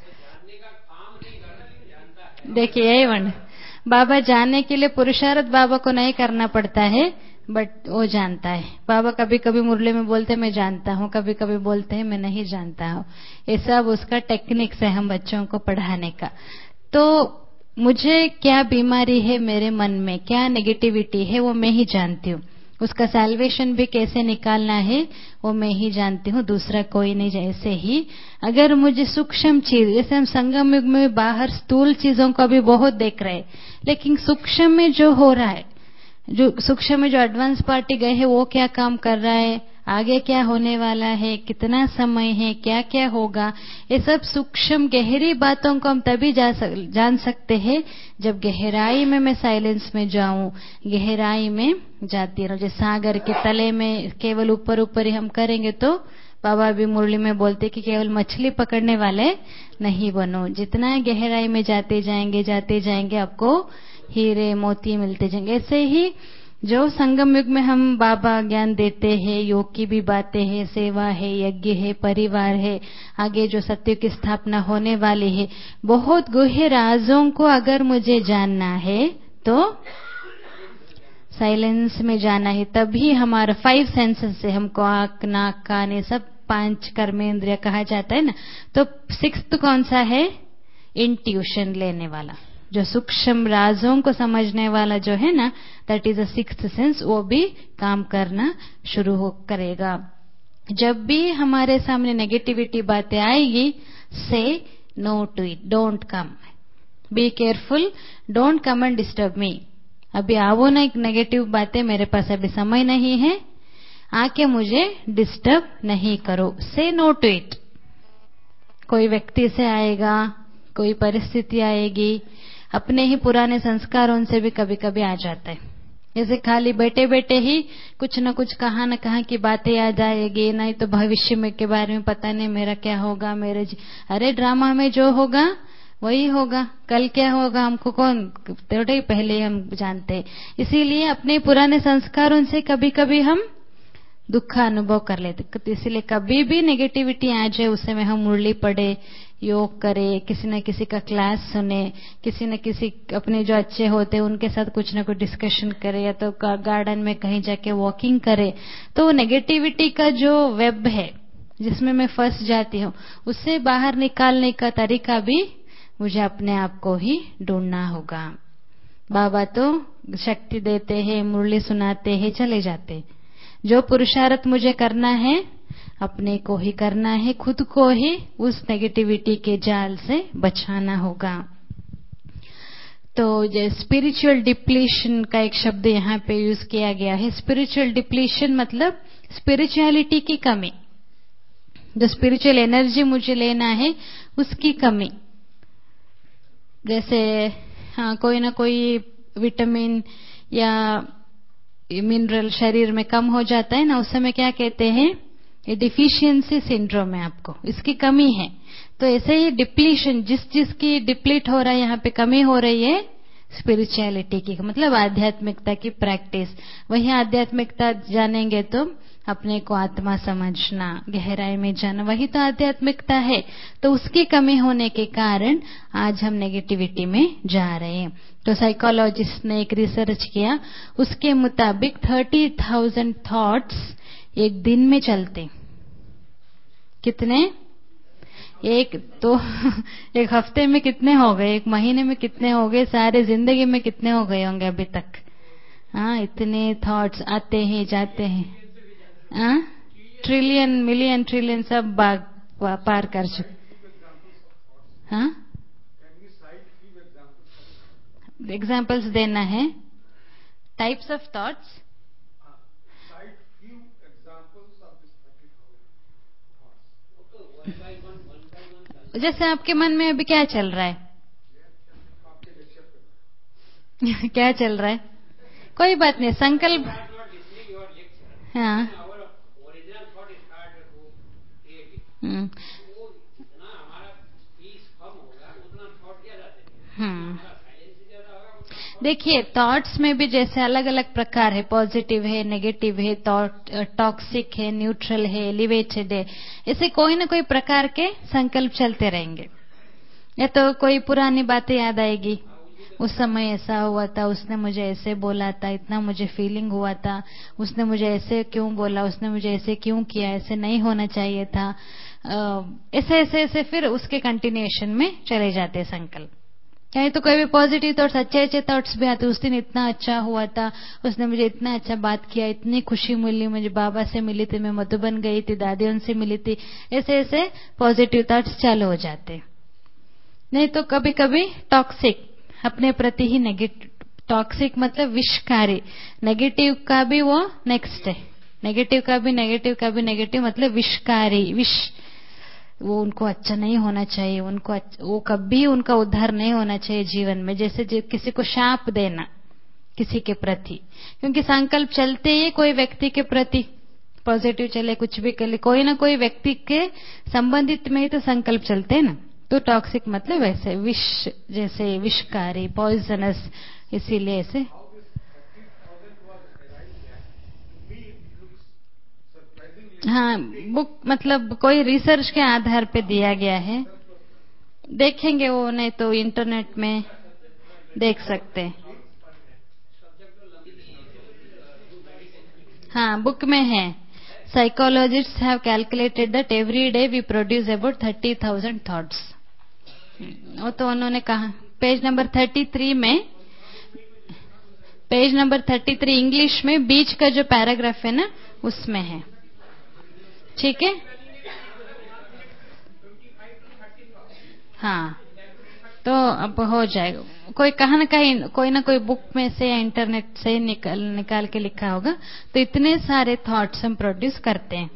देखिए यही वर्ण, बाबा जानने के लिए पुरुषार्थ बाबा को नहीं करना पड़ता है, बट वो जानता है। बाबा कभी कभी मुरली में बोलते मैं जानता हूँ, कभी कभी बोलते हैं मैं नहीं जानता हूँ। ये सब उसका टेक्निक्स है हम बच्चों को पढ़ाने का। तो मुझे क्या बीमारी है मेरे मन में, क्या नेगेटिविटी है, वो मैं ही जानती हूँ। उसका सैल्वेशन भी कैसे निकालना है वो मैं ही जानती हूँ, दूसरा कोई नहीं। जैसे ही अगर मुझे सूक्ष्म चीज, जैसे हम संगम युग में बाहर स्थूल चीजों को अभी बहुत देख रहे हैं, लेकिन सूक्ष्म में जो हो रहा है, जो सूक्ष्म में जो एडवांस पार्टी गए हैं वो क्या काम कर रहा है, आगे क्या होने वाला है, कितना समय है, क्या क्या होगा, ये सब सूक्ष्म गहरी बातों को हम तभी जा सक, जान सकते हैं जब गहराई में मैं साइलेंस में जाऊं, गहराई में जाती रहूं। जैसे सागर के तले में केवल ऊपर ऊपर ही हम करेंगे तो बाबा भी मुरली में बोलते कि केवल मछली पकड़ने वाले नहीं बनो, जितना गहराई में जाते जाएंगे जाते जाएंगे आपको हीरे मोती मिलते जाएंगे। ऐसे ही जो संगम युग में हम बाबा ज्ञान देते हैं, योग की भी बातें हैं, सेवा है, यज्ञ है, परिवार है, आगे जो सत्य की स्थापना होने वाली है, बहुत गहरे राजों को अगर मुझे जानना है तो साइलेंस में जाना है। तभी हमारा फाइव सेंसेस से, हमको आंख नाक कान ये सब पांच कर्मेंद्रिय कहा जाता है ना, तो सिक्स्थ कौन सा है? इंट्यूशन लेने वाला, जो सूक्ष्म राजों को समझने वाला जो है ना, that is a sixth sense, वो भी काम करना शुरू हो करेगा। जब भी हमारे सामने नेगेटिविटी बातें आएगी, say no to it, don't come, be careful, don't come and disturb me. अभी आओ ना एक नेगेटिव बातें, मेरे पास अभी समय नहीं है, आके मुझे डिस्टर्ब नहीं करो, से नो टू इट। कोई व्यक्ति से आएगा, कोई परिस्थिति आएगी, अपने ही पुराने संस्कारों से भी कभी कभी आ जाता है। जैसे खाली बैठे बैठे ही कुछ न कुछ कहाँ न कहाँ की बातें याद आएगी, नहीं तो भविष्य में के बारे में पता नहीं मेरा क्या होगा, मेरे अरे ड्रामा में जो होगा वही होगा, कल क्या होगा हमको कौन थोड़े पहले हम जानते हैं। इसीलिए अपने पुराने संस्कारों से कभी कभी हम दुख का अनुभव कर लेते। तो इसलिए कभी भी नेगेटिविटी आ जाए उस समय हम मुरली पढ़े, योग करे, किसी न किसी का क्लास सुने, किसी न किसी अपने जो अच्छे होते हैं उनके साथ कुछ न कुछ डिस्कशन करे, या तो गार्डन में कहीं जाके वॉकिंग करे। तो नेगेटिविटी का जो वेब है जिसमें मैं फंस जाती हूँ, उससे बाहर निकालने का तरीका भी मुझे अपने आप को ही ढूंढना होगा। बाबा तो शक्ति देते हैं, मुरली सुनाते हैं, चले जाते हैं। जो पुरुषार्थ मुझे करना है अपने को ही करना है, खुद को ही उस नेगेटिविटी के जाल से बचाना होगा। तो जो स्पिरिचुअल डिप्लीशन का एक शब्द यहाँ पे यूज किया गया है। स्पिरिचुअल डिप्लीशन मतलब स्पिरिचुअलिटी की कमी, जो स्पिरिचुअल एनर्जी मुझे लेना है उसकी कमी। जैसे हाँ, कोई ना कोई विटामिन या मिनरल शरीर में कम हो जाता है ना, उस समय क्या कहते हैं, ये डिफिशियंसी सिंड्रोम है, आपको इसकी कमी है। तो ऐसे ही डिप्लीशन, जिस जिस की डिप्लीट हो रहा है, यहाँ पे कमी हो रही है स्पिरिचुअलिटी की, मतलब आध्यात्मिकता की प्रैक्टिस। वही आध्यात्मिकता जानेंगे तो अपने को आत्मा समझना, गहराई में जाना, वही तो आध्यात्मिकता है। तो उसकी कमी होने के कारण आज हम नेगेटिविटी में जा रहे हैं। तो साइकोलॉजिस्ट ने एक रिसर्च किया, उसके मुताबिक थर्टी थाउजेंड थॉट्स एक दिन में चलते। कितने? एक तो एक हफ्ते में कितने हो गए, एक महीने में कितने हो गए, सारे जिंदगी में कितने हो गए होंगे अभी तक। हाँ, इतने थॉट्स आते हैं जाते हैं। हाँ, ट्रिलियन मिलियन ट्रिलियन सब बाग पार कर चुके। हाँ, एग्जाम्पल्स देना है. Types of thoughts. जैसे आपके मन में अभी क्या चल रहा है? क्या चल रहा है? कोई बात नहीं, संकल्प. हाँ. हम्म. हम्म. देखिए, थॉट्स में भी जैसे अलग अलग प्रकार है. पॉजिटिव है, नेगेटिव है, टॉक्सिक है, न्यूट्रल है, एलिवेटेड है. ऐसे कोई ना कोई प्रकार के संकल्प चलते रहेंगे. या तो कोई पुरानी बातें याद आएगी. उस समय ऐसा हुआ था, उसने मुझे ऐसे बोला था, इतना मुझे फीलिंग हुआ था, उसने मुझे ऐसे क्यों बोला, उसने मुझे ऐसे क्यों किया, ऐसे नहीं होना चाहिए था. ऐसे ऐसे ऐसे फिर उसके कंटिन्यूएशन में चले जाते संकल्प. चाहे तो कोई भी पॉजिटिव थॉट्स, अच्छे अच्छे थॉट्स भी आते. उस दिन इतना अच्छा हुआ था, उसने मुझे इतना अच्छा बात किया, इतनी खुशी मिली, मुझे बाबा से मिली थी, मैं मधुबन गई थी, दादी उनसे मिली थी. ऐसे ऐसे पॉजिटिव थॉट्स चालू हो जाते. नहीं तो कभी कभी टॉक्सिक, अपने प्रति ही नेगेटिव. टॉक्सिक मतलब विषकारी. नेगेटिव का भी वो नेक्स्ट है. नेगेटिव का भी नेगेटिव का भी नेगेटिव मतलब विषकारी, विष. वो उनको अच्छा नहीं होना चाहिए, उनको अच्छा, वो कभी उनका उद्धार नहीं होना चाहिए जीवन में. जैसे किसी को शाप देना किसी के प्रति, क्योंकि संकल्प चलते ही कोई व्यक्ति के प्रति, पॉजिटिव चले कुछ भी कर ले, कोई ना कोई व्यक्ति के संबंधित में ही तो संकल्प चलते हैं ना. तो टॉक्सिक मतलब ऐसे विष, जैसे विषकारी, पॉइजनस. इसीलिए ऐसे. हाँ, बुक मतलब कोई रिसर्च के आधार पे दिया गया है. देखेंगे वो, नहीं तो इंटरनेट में देख सकते हैं. हाँ, बुक में है. Psychologists have calculated that every day we produce about thirty thousand thoughts. वो तो उन्होंने कहा पेज नंबर तैंतीस में. पेज नंबर तैंतीस इंग्लिश में बीच का जो पैराग्राफ है ना, उसमें है. ठीक है. हाँ, तो अब हो जाएगा. कोई कहा ना कहीं, कोई ना कोई बुक में से या इंटरनेट से निकाल निकाल के लिखा होगा. तो इतने सारे थॉट्स हम प्रोड्यूस करते हैं.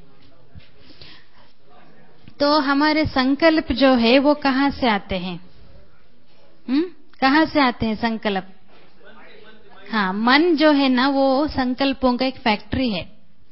तो हमारे संकल्प जो है वो कहाँ से आते हैं? हम्म कहाँ से आते हैं संकल्प? हाँ, मन जो है ना वो संकल्पों का एक फैक्ट्री है.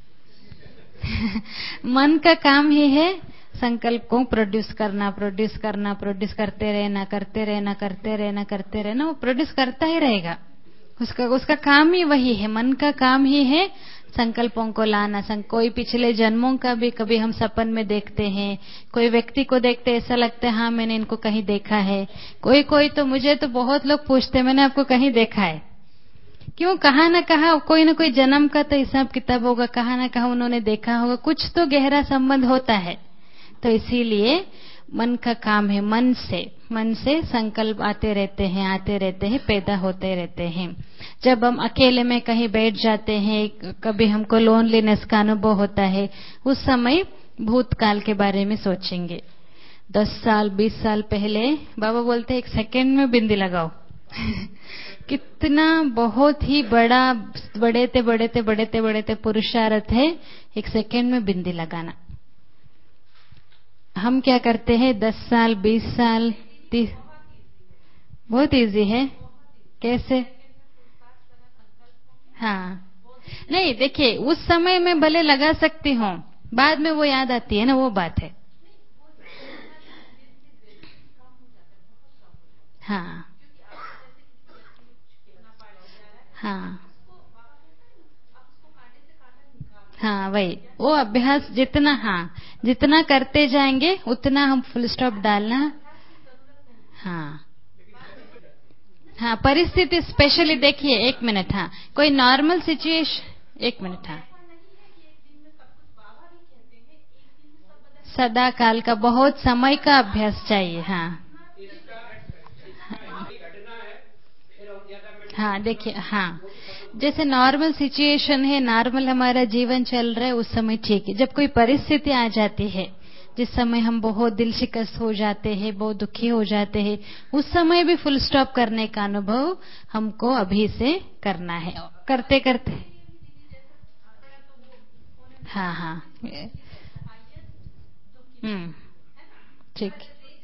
मन का काम ही है संकल्प को प्रोड्यूस करना, प्रोड्यूस करना, प्रोड्यूस करते रहना, करते रहना, करते रहना, करते रहना. वो प्रोड्यूस करता ही रहेगा. उसका उसका काम ही वही है. मन का काम ही है संकल्पों को लाना. संक, कोई पिछले जन्मों का भी कभी हम सपन में देखते हैं. कोई व्यक्ति को देखते ऐसा लगता है हाँ मैंने इनको कहीं देखा है. कोई कोई तो मुझे तो बहुत लोग पूछते हैं मैंने आपको कहीं देखा है. क्यों? कहाँ ना कहाँ कोई ना कोई जन्म का तो हिसाब किताब होगा, कहाँ ना कहाँ उन्होंने देखा होगा, कुछ तो गहरा संबंध होता है. तो इसीलिए मन का काम है. मन से मन से संकल्प आते रहते हैं, आते रहते हैं, पैदा होते रहते हैं. जब हम अकेले में कहीं बैठ जाते हैं, कभी हमको लोनलीनेस का अनुभव होता है, उस समय भूतकाल के बारे में सोचेंगे. दस साल बीस साल पहले बाबा बोलते एक सेकंड में बिंदी लगाओ. कितना बहुत ही बड़ा बड़े ते बड़े ते बड़े ते बड़े ते पुरुषार्थ है एक सेकंड में बिंदी लगाना. हम क्या करते हैं दस साल बीस साल तीस. बहुत इजी है. कैसे? हाँ, नहीं देखिए उस समय में भले लगा सकती हूँ, बाद में वो याद आती है ना, वो बात है. हाँ हाँ हाँ, वही वो अभ्यास जितना, हाँ जितना करते जाएंगे उतना हम फुल स्टॉप डालना. हाँ हाँ, परिस्थिति स्पेशली देखिए. एक मिनट. हाँ, कोई नॉर्मल सिचुएशन. एक मिनट. हाँ, सदा काल का बहुत समय का अभ्यास चाहिए. हाँ हाँ, देखिए. हाँ, जैसे नॉर्मल सिचुएशन है, नॉर्मल हमारा जीवन चल रहा है, उस समय ठीक है. जब कोई परिस्थिति आ जाती है जिस समय हम बहुत दिल शिकस्त हो जाते हैं, बहुत दुखी हो जाते हैं, उस समय भी फुल स्टॉप करने का अनुभव हमको अभी से करना है। करते करते हाँ हाँ हम्म ठीक।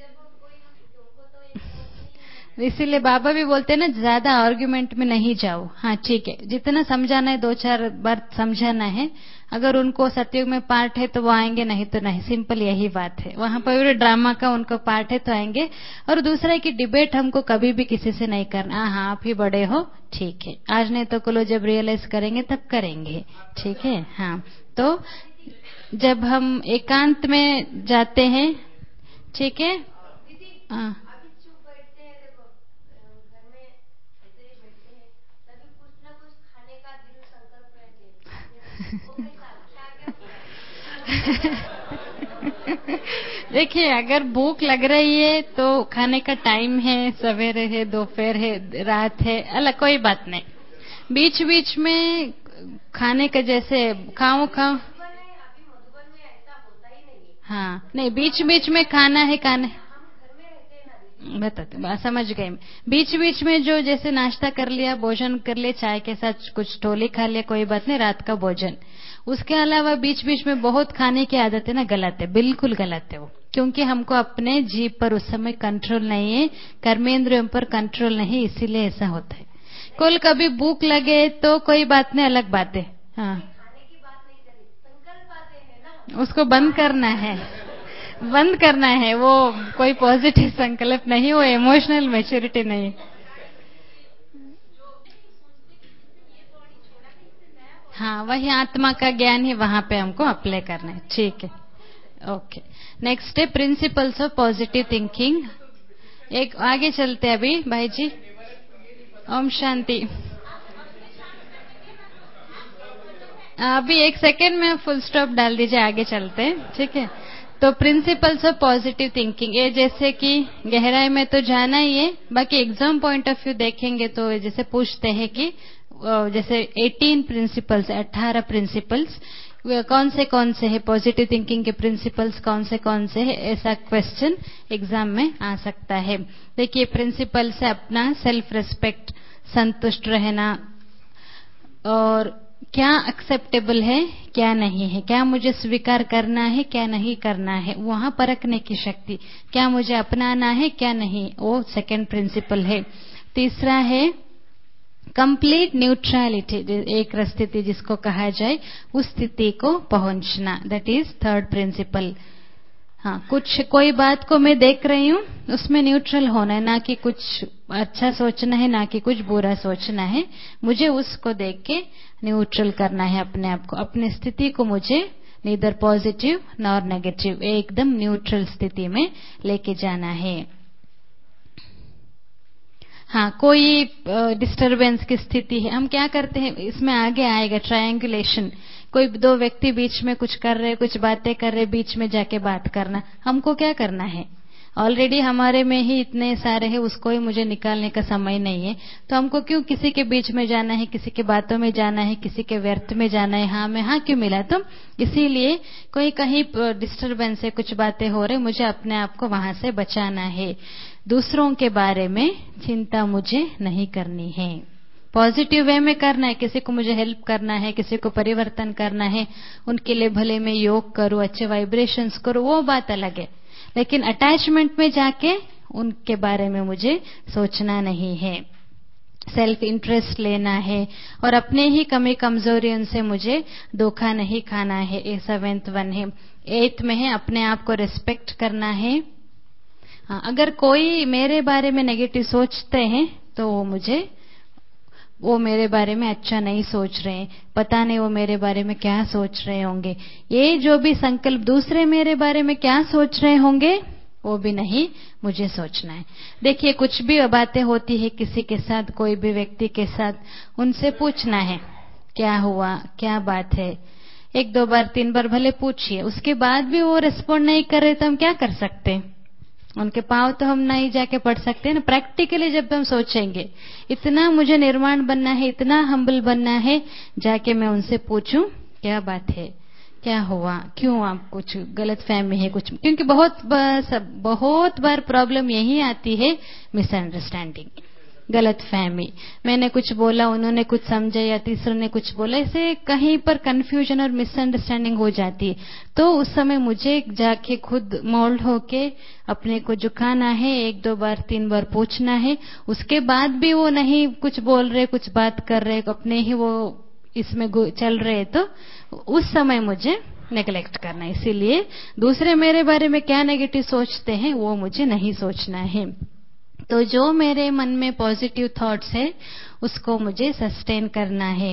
इसीलिए बाबा भी बोलते हैं ना, ज्यादा आर्ग्यूमेंट में नहीं जाओ। हाँ ठीक है, जितना समझाना है दो चार बार समझाना है। अगर उनको सतयुग में पार्ट है तो वो आएंगे, नहीं तो नहीं। सिंपल यही बात है। वहां पर ड्रामा का उनको पार्ट है तो आएंगे। और दूसरा है कि डिबेट हमको कभी भी किसी से नहीं करना। हाँ आप ही बड़े हो, ठीक है, आज नहीं तो कल जब रियलाइज करेंगे तब करेंगे, ठीक है। हाँ तो जब हम एकांत में जाते हैं, ठीक है। हाँ देखिए, अगर भूख लग रही है तो खाने का टाइम है, सवेरे है, दोपहर है, रात है, अलग कोई बात नहीं। बीच बीच में खाने का जैसे खाओ खाओ। हाँ नहीं, बीच बीच में खाना है, खाने बताते समझ गए। बीच बीच में जो जैसे नाश्ता कर लिया, भोजन कर लिया, चाय के साथ कुछ टोली खा लिया, कोई बात नहीं, रात का भोजन। उसके अलावा बीच बीच में बहुत खाने की आदत है ना, गलत है, बिल्कुल गलत है वो। क्योंकि हमको अपने जीभ पर उस समय कंट्रोल नहीं है, कर्मेंद्रियों पर कंट्रोल नहीं, इसीलिए ऐसा होता है। कल कभी भूख लगे तो कोई बात नहीं, अलग बात है। हाँ उसको बंद करना है, बंद करना है। वो कोई पॉजिटिव संकल्प नहीं, वो इमोशनल मैच्योरिटी नहीं। हाँ वही आत्मा का ज्ञान ही वहां पे हमको अप्लाई करना है, ठीक है। ओके, नेक्स्ट है प्रिंसिपल्स ऑफ पॉजिटिव थिंकिंग। एक आगे चलते हैं अभी भाई जी। ओम शांति। अभी एक सेकेंड में फुल स्टॉप डाल दीजिए, आगे चलते हैं, ठीक है। तो प्रिंसिपल्स ऑफ पॉजिटिव थिंकिंग, ये जैसे कि गहराई में तो जाना ही है, बाकी एग्जाम पॉइंट ऑफ व्यू देखेंगे तो जैसे पूछते हैं कि जैसे अठारह प्रिंसिपल्स, अठारह प्रिंसिपल्स कौन से कौन से है, पॉजिटिव थिंकिंग के प्रिंसिपल्स कौन से कौन से है, ऐसा क्वेश्चन एग्जाम में आ सकता है। देखिए प्रिंसिपल से अपना सेल्फ रेस्पेक्ट, संतुष्ट रहना, और क्या एक्सेप्टेबल है क्या नहीं है, क्या मुझे स्वीकार करना है क्या नहीं करना है, वहां परखने की शक्ति, क्या मुझे अपनाना है क्या नहीं, वो सेकंड प्रिंसिपल है। तीसरा है कंप्लीट न्यूट्रलिटी, एक स्थिति जिसको कहा जाए, उस स्थिति को पहुंचना, दैट इज थर्ड प्रिंसिपल। हाँ, कुछ कोई बात को मैं देख रही हूँ, उसमें न्यूट्रल होना है, ना कि कुछ अच्छा सोचना है ना कि कुछ बुरा सोचना है, मुझे उसको देख के न्यूट्रल करना है अपने आप को, अपनी स्थिति को मुझे नीदर पॉजिटिव नॉर नेगेटिव, एकदम न्यूट्रल स्थिति में लेके जाना है। हाँ, कोई डिस्टरबेंस की स्थिति है, हम क्या करते हैं, इसमें आगे आएगा ट्रायंगुलेशन। कोई दो व्यक्ति बीच में कुछ कर रहे, कुछ बातें कर रहे, बीच में जाके बात करना, हमको क्या करना है, ऑलरेडी हमारे में ही इतने सारे हैं, उसको ही मुझे निकालने का समय नहीं है, तो हमको क्यों किसी के बीच में जाना है, किसी के बातों में जाना है, किसी के व्यर्थ में जाना है। हाँ में हाँ क्यों मिला, तो इसीलिए कोई कहीं डिस्टरबेंस है, कुछ बातें हो रही, मुझे अपने आप को वहां से बचाना है। दूसरों के बारे में चिंता मुझे नहीं करनी है, पॉजिटिव वे में करना है, किसी को मुझे हेल्प करना है, किसी को परिवर्तन करना है, उनके लिए भले में योग करूं, अच्छे वाइब्रेशंस करूं, वो बात अलग है। लेकिन अटैचमेंट में जाके उनके बारे में मुझे सोचना नहीं है, सेल्फ इंटरेस्ट लेना है, और अपने ही कमी कमजोरियों से मुझे धोखा नहीं खाना है। ये सेवेंथ वन है। एथ में है अपने आप को रिस्पेक्ट करना है। हाँ, अगर कोई मेरे बारे में नेगेटिव सोचते हैं तो वो मुझे वो मेरे बारे में अच्छा नहीं सोच रहे हैं, पता नहीं वो मेरे बारे में क्या सोच रहे होंगे, ये जो भी संकल्प दूसरे मेरे बारे में क्या सोच रहे होंगे वो भी नहीं मुझे सोचना है। देखिए कुछ भी बातें होती है किसी के साथ, कोई भी व्यक्ति के साथ, उनसे पूछना है क्या हुआ, क्या बात है, एक दो बार तीन बार भले पूछिए, उसके बाद भी वो रिस्पॉन्ड नहीं कर रहे तो हम क्या कर सकते हैं, उनके पांव तो हम नहीं जाके पढ़ सकते ना। प्रैक्टिकली जब हम सोचेंगे इतना मुझे निर्माण बनना है, इतना हम्बल बनना है, जाके मैं उनसे पूछूं क्या बात है, क्या हुआ, क्यों आप कुछ गलत फहमी है कुछ, क्योंकि बहुत बार बहुत बार प्रॉब्लम यही आती है, मिसअंडरस्टैंडिंग, गलत फहमी। मैंने कुछ बोला, उन्होंने कुछ समझा, या तीसरे ने कुछ बोला, ऐसे कहीं पर कंफ्यूजन और मिसअंडरस्टैंडिंग हो जाती है। तो उस समय मुझे जाके खुद मोल्ड होके अपने को झुकाना है, एक दो बार तीन बार पूछना है। उसके बाद भी वो नहीं कुछ बोल रहे, कुछ बात कर रहे, अपने ही वो इसमें चल रहे, तो उस समय मुझे नेग्लेक्ट करना है। इसीलिए दूसरे मेरे बारे में क्या नेगेटिव सोचते हैं वो मुझे नहीं सोचना है। तो जो मेरे मन में पॉजिटिव थॉट्स है उसको मुझे सस्टेन करना है।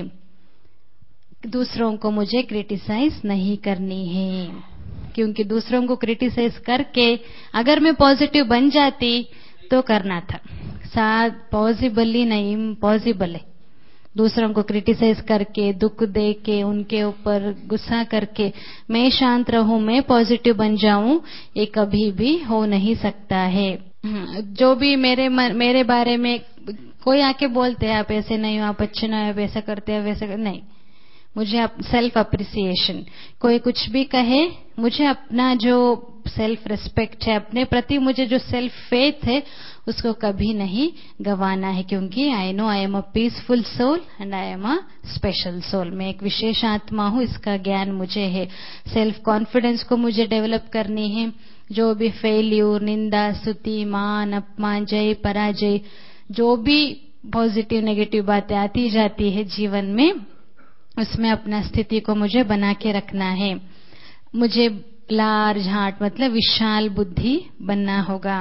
दूसरों को मुझे क्रिटिसाइज नहीं करनी है, क्योंकि दूसरों को क्रिटिसाइज करके अगर मैं पॉजिटिव बन जाती तो करना था, साथ पॉसिबल ही नहीं, इम्पॉसिबल है। दूसरों को क्रिटिसाइज करके, दुख दे के, उनके ऊपर गुस्सा करके मैं शांत रहूं, मैं पॉजिटिव बन जाऊं, ये कभी भी हो नहीं सकता है। जो भी मेरे मेरे बारे में कोई आके बोलते हैं आप ऐसे नहीं हो, आप अच्छे नहीं हो, आप ऐसा करते हो, वैसा कर... नहीं, मुझे सेल्फ अप्रिसिएशन, कोई कुछ भी कहे, मुझे अपना जो सेल्फ रिस्पेक्ट है, अपने प्रति मुझे जो सेल्फ फेथ है उसको कभी नहीं गंवाना है, क्योंकि I know I am a peaceful soul and I am a special soul. मैं एक विशेष आत्मा हूँ, इसका ज्ञान मुझे है। सेल्फ कॉन्फिडेंस को मुझे डेवलप करनी है। जो भी फेल्यूर, निंदा, स्तुति, मान, अपमान, जय पराजय, जो भी पॉजिटिव नेगेटिव बातें आती जाती है जीवन में, उसमें अपना स्थिति को मुझे बना के रखना है। मुझे लार्ज हार्ट मतलब विशाल बुद्धि बनना होगा,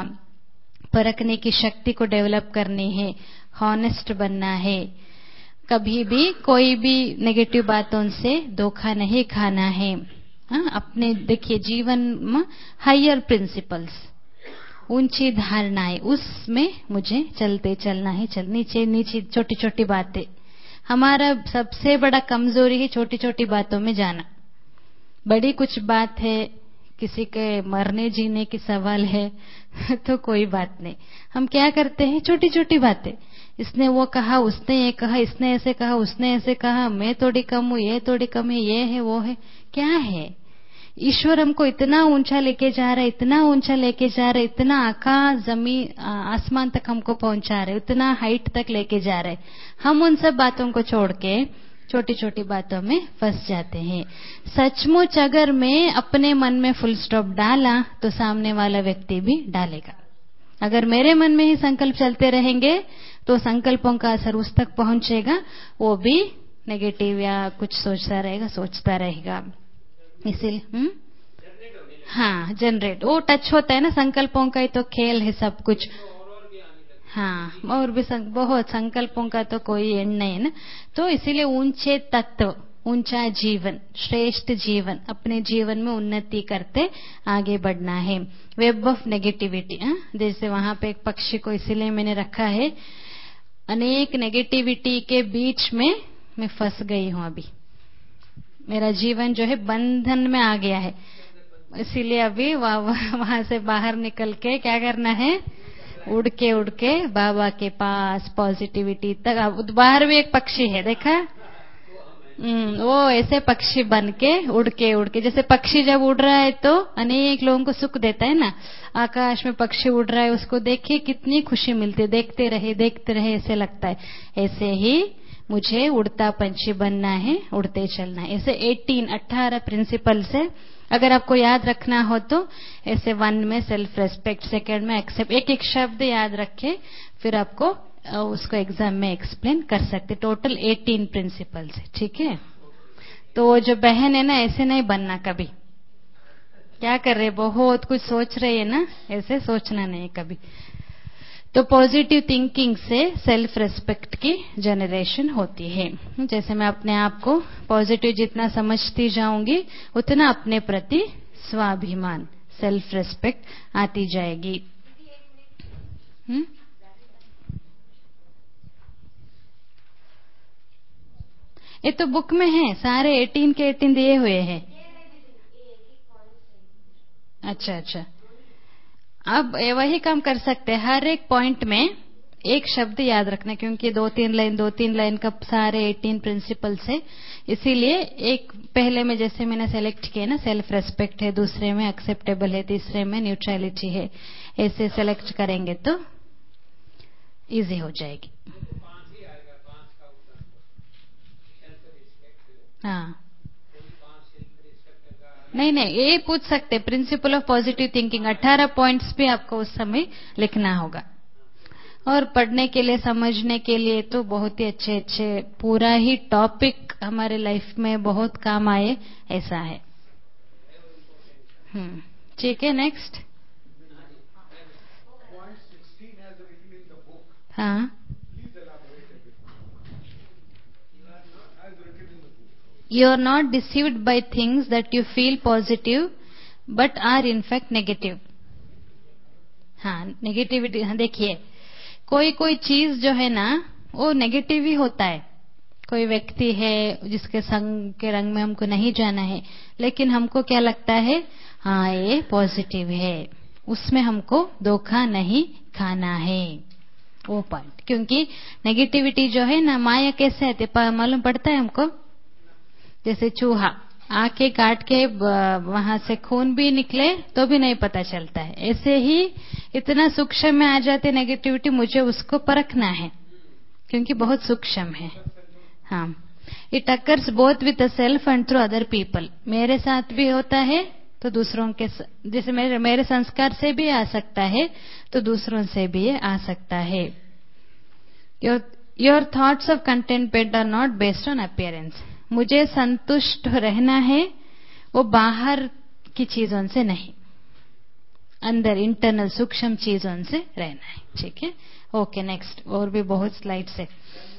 परखने की शक्ति को डेवलप करनी है, हॉनेस्ट बनना है, कभी भी कोई भी नेगेटिव बातों से धोखा नहीं खाना है। हाँ, अपने देखिए जीवन में हायर प्रिंसिपल्स, ऊंची धारणाएं, उसमें मुझे चलते चलना है। चल नीचे नीचे छोटी छोटी बातें, हमारा सबसे बड़ा कमजोरी है छोटी छोटी बातों में जाना। बड़ी कुछ बात है, किसी के मरने जीने की सवाल है तो कोई बात नहीं, हम क्या करते हैं छोटी छोटी बातें, इसने वो कहा, उसने ये कहा, इसने ऐसे कहा, उसने ऐसे कहा, मैं थोड़ी कम हूं, ये थोड़ी कम है, ये है वो है, क्या है। ईश्वर हमको इतना ऊंचा लेके जा रहा है, इतना ऊंचा लेके जा रहा है, इतना आकाश जमीन आसमान तक हमको पहुंचा रहे, इतना हाइट तक लेके जा रहे, हम उन सब बातों को छोड़ के छोटी छोटी बातों में फंस जाते हैं। सचमुच अगर मैं अपने मन में फुल स्टॉप डाला तो सामने वाला व्यक्ति भी डालेगा। अगर मेरे मन में ही संकल्प चलते रहेंगे तो संकल्पों का असर उस तक पहुंचेगा, वो भी नेगेटिव या कुछ सोचता रहेगा सोचता रहेगा इसीलिए हम्म हाँ जनरेट, वो टच होता है ना, संकल्पों का ही तो खेल है सब कुछ। हाँ, और भी सं, बहुत संकल्पों का तो कोई एंड नहीं है ना। तो इसीलिए ऊंचे तत्व, ऊंचा जीवन, श्रेष्ठ जीवन, अपने जीवन में उन्नति करते आगे बढ़ना है। वेब ऑफ नेगेटिविटी, जैसे वहां पे एक पक्षी को इसीलिए मैंने रखा है, अनेक नेगेटिविटी के बीच में मैं फंस गई हूं। अभी मेरा जीवन जो है बंधन में आ गया है, इसीलिए अभी वहां से बाहर निकल के क्या करना है, उड़ के उड़ के बाबा के पास पॉजिटिविटी तक। अब बाहर भी एक पक्षी है, देखा, हम्म वो ऐसे पक्षी बन के उड़ के उड़ के, जैसे पक्षी जब उड़ रहा है तो अनेक लोगों को सुख देता है ना, आकाश में पक्षी उड़ रहा है उसको देखिए कितनी खुशी मिलती है, देखते रहे देखते रहे ऐसे लगता है। ऐसे ही मुझे उड़ता पंछी बनना है, उड़ते चलना है। ऐसे अठारह अठारह प्रिंसिपल से अगर आपको याद रखना हो तो ऐसे वन में सेल्फ रेस्पेक्ट, सेकंड में एक्सेप्ट, एक एक शब्द याद रखे, फिर आपको उसको एग्जाम में एक्सप्लेन कर सकते। टोटल अठारह प्रिंसिपल्स है, ठीक है। तो वो जो बहन है ना, ऐसे नहीं बनना कभी। क्या कर रहे, बहुत कुछ सोच रहे है ना, ऐसे सोचना नहीं कभी। तो पॉजिटिव थिंकिंग से सेल्फ रेस्पेक्ट की जनरेशन होती है। जैसे मैं अपने आप को पॉजिटिव जितना समझती जाऊंगी उतना अपने प्रति स्वाभिमान, सेल्फ रेस्पेक्ट आती जाएगी। हुँ? ये तो बुक में है, सारे अठारह के अठारह दिए हुए हैं। अच्छा अच्छा, अब वही काम कर सकते हैं, हर एक पॉइंट में एक शब्द याद रखना, क्योंकि दो तीन लाइन दो तीन लाइन का सारे अठारह प्रिंसिपल्स है, इसीलिए एक पहले में जैसे मैंने सेलेक्ट किया ना, सेल्फ रेस्पेक्ट है, दूसरे में एक्सेप्टेबल है, तीसरे में न्यूट्रलिटी है, ऐसे सेलेक्ट करेंगे तो इजी हो जाएगी। हाँ, नहीं नहीं, ये पूछ सकते प्रिंसिपल ऑफ पॉजिटिव थिंकिंग, अठारह पॉइंट्स भी आपको उस समय लिखना होगा। और पढ़ने के लिए, समझने के लिए तो बहुत ही अच्छे अच्छे, पूरा ही टॉपिक हमारे लाइफ में बहुत काम आए, ऐसा है। हम्म, ठीक है, नेक्स्ट। हाँ, you are not deceived by things that you feel positive but are in fact negative। हाँ, नेगेटिविटी, हाँ देखिए, कोई कोई चीज जो है ना वो नेगेटिव ही होता है। कोई व्यक्ति है जिसके संग के रंग में हमको नहीं जाना है, लेकिन हमको क्या लगता है, हाँ ये पॉजिटिव है, उसमें हमको धोखा नहीं खाना है, वो पॉइंट। क्योंकि नेगेटिविटी जो है ना, माया कैसे आती है मालूम पड़ता है हमको। जैसे चूहा आके काट के वहां से खून भी निकले तो भी नहीं पता चलता है, ऐसे ही इतना सूक्ष्म में आ जाते नेगेटिविटी, मुझे उसको परखना है क्योंकि बहुत सूक्ष्म है। हाँ, it occurs both with the self and through other people. मेरे साथ भी होता है तो दूसरों के, जैसे मेरे मेरे संस्कार से भी आ सकता है तो दूसरों से भी आ सकता है। Your your thoughts of contentment are not based on appearance. मुझे संतुष्ट रहना है, वो बाहर की चीजों से नहीं, अंदर इंटरनल सूक्ष्म चीजों से रहना है। ठीक है, ओके, नेक्स्ट। और भी बहुत स्लाइड्स है।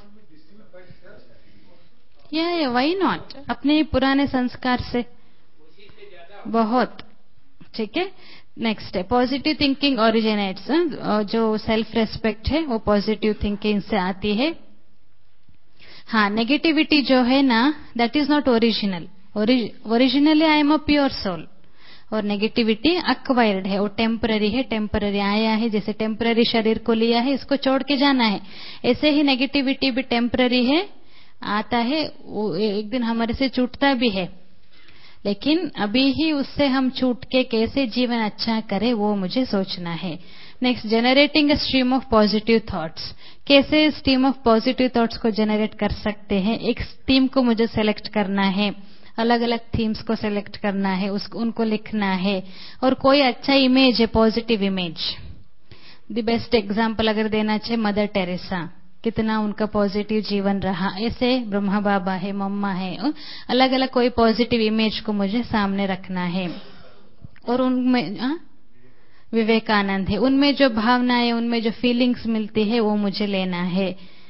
या या वाई नॉट, अपने पुराने संस्कार से बहुत। ठीक है, नेक्स्ट है पॉजिटिव थिंकिंग ओरिजिनेट्स। जो सेल्फ रेस्पेक्ट है वो पॉजिटिव थिंकिंग से आती है। हाँ, नेगेटिविटी जो है ना, that is not original. Originally I am a pure soul, और नेगेटिविटी अक्वायर्ड है, वो टेम्पररी है, टेम्पररी आया है, जैसे टेम्पररी शरीर को लिया है, इसको छोड़ के जाना है, ऐसे ही नेगेटिविटी भी टेम्पररी है, आता है, वो एक दिन हमारे से छूटता भी है, लेकिन अभी ही उससे हम छूट के कैसे जीवन अच्छा करें वो मुझे सोचना है। Next, generating a stream of positive thoughts. कैसे स्ट्रीम ऑफ पॉजिटिव थॉट्स को जनरेट कर सकते हैं? एक थीम को मुझे सेलेक्ट करना है, अलग अलग थीम्स को सेलेक्ट करना है, उसको उनको लिखना है, और कोई अच्छा इमेज है, positive image. The best example अगर देना चाहिए, मदर टेरेसा, कितना उनका पॉजिटिव जीवन रहा, ऐसे ब्रह्मा बाबा है, मम्मा है, अलग अलग कोई पॉजिटिव इमेज को मुझे सामने रखना है। और उनमें आ? विवेकानंद है, उनमें जो भावनाएं, उनमें जो फीलिंग्स मिलती है वो मुझे लेना है।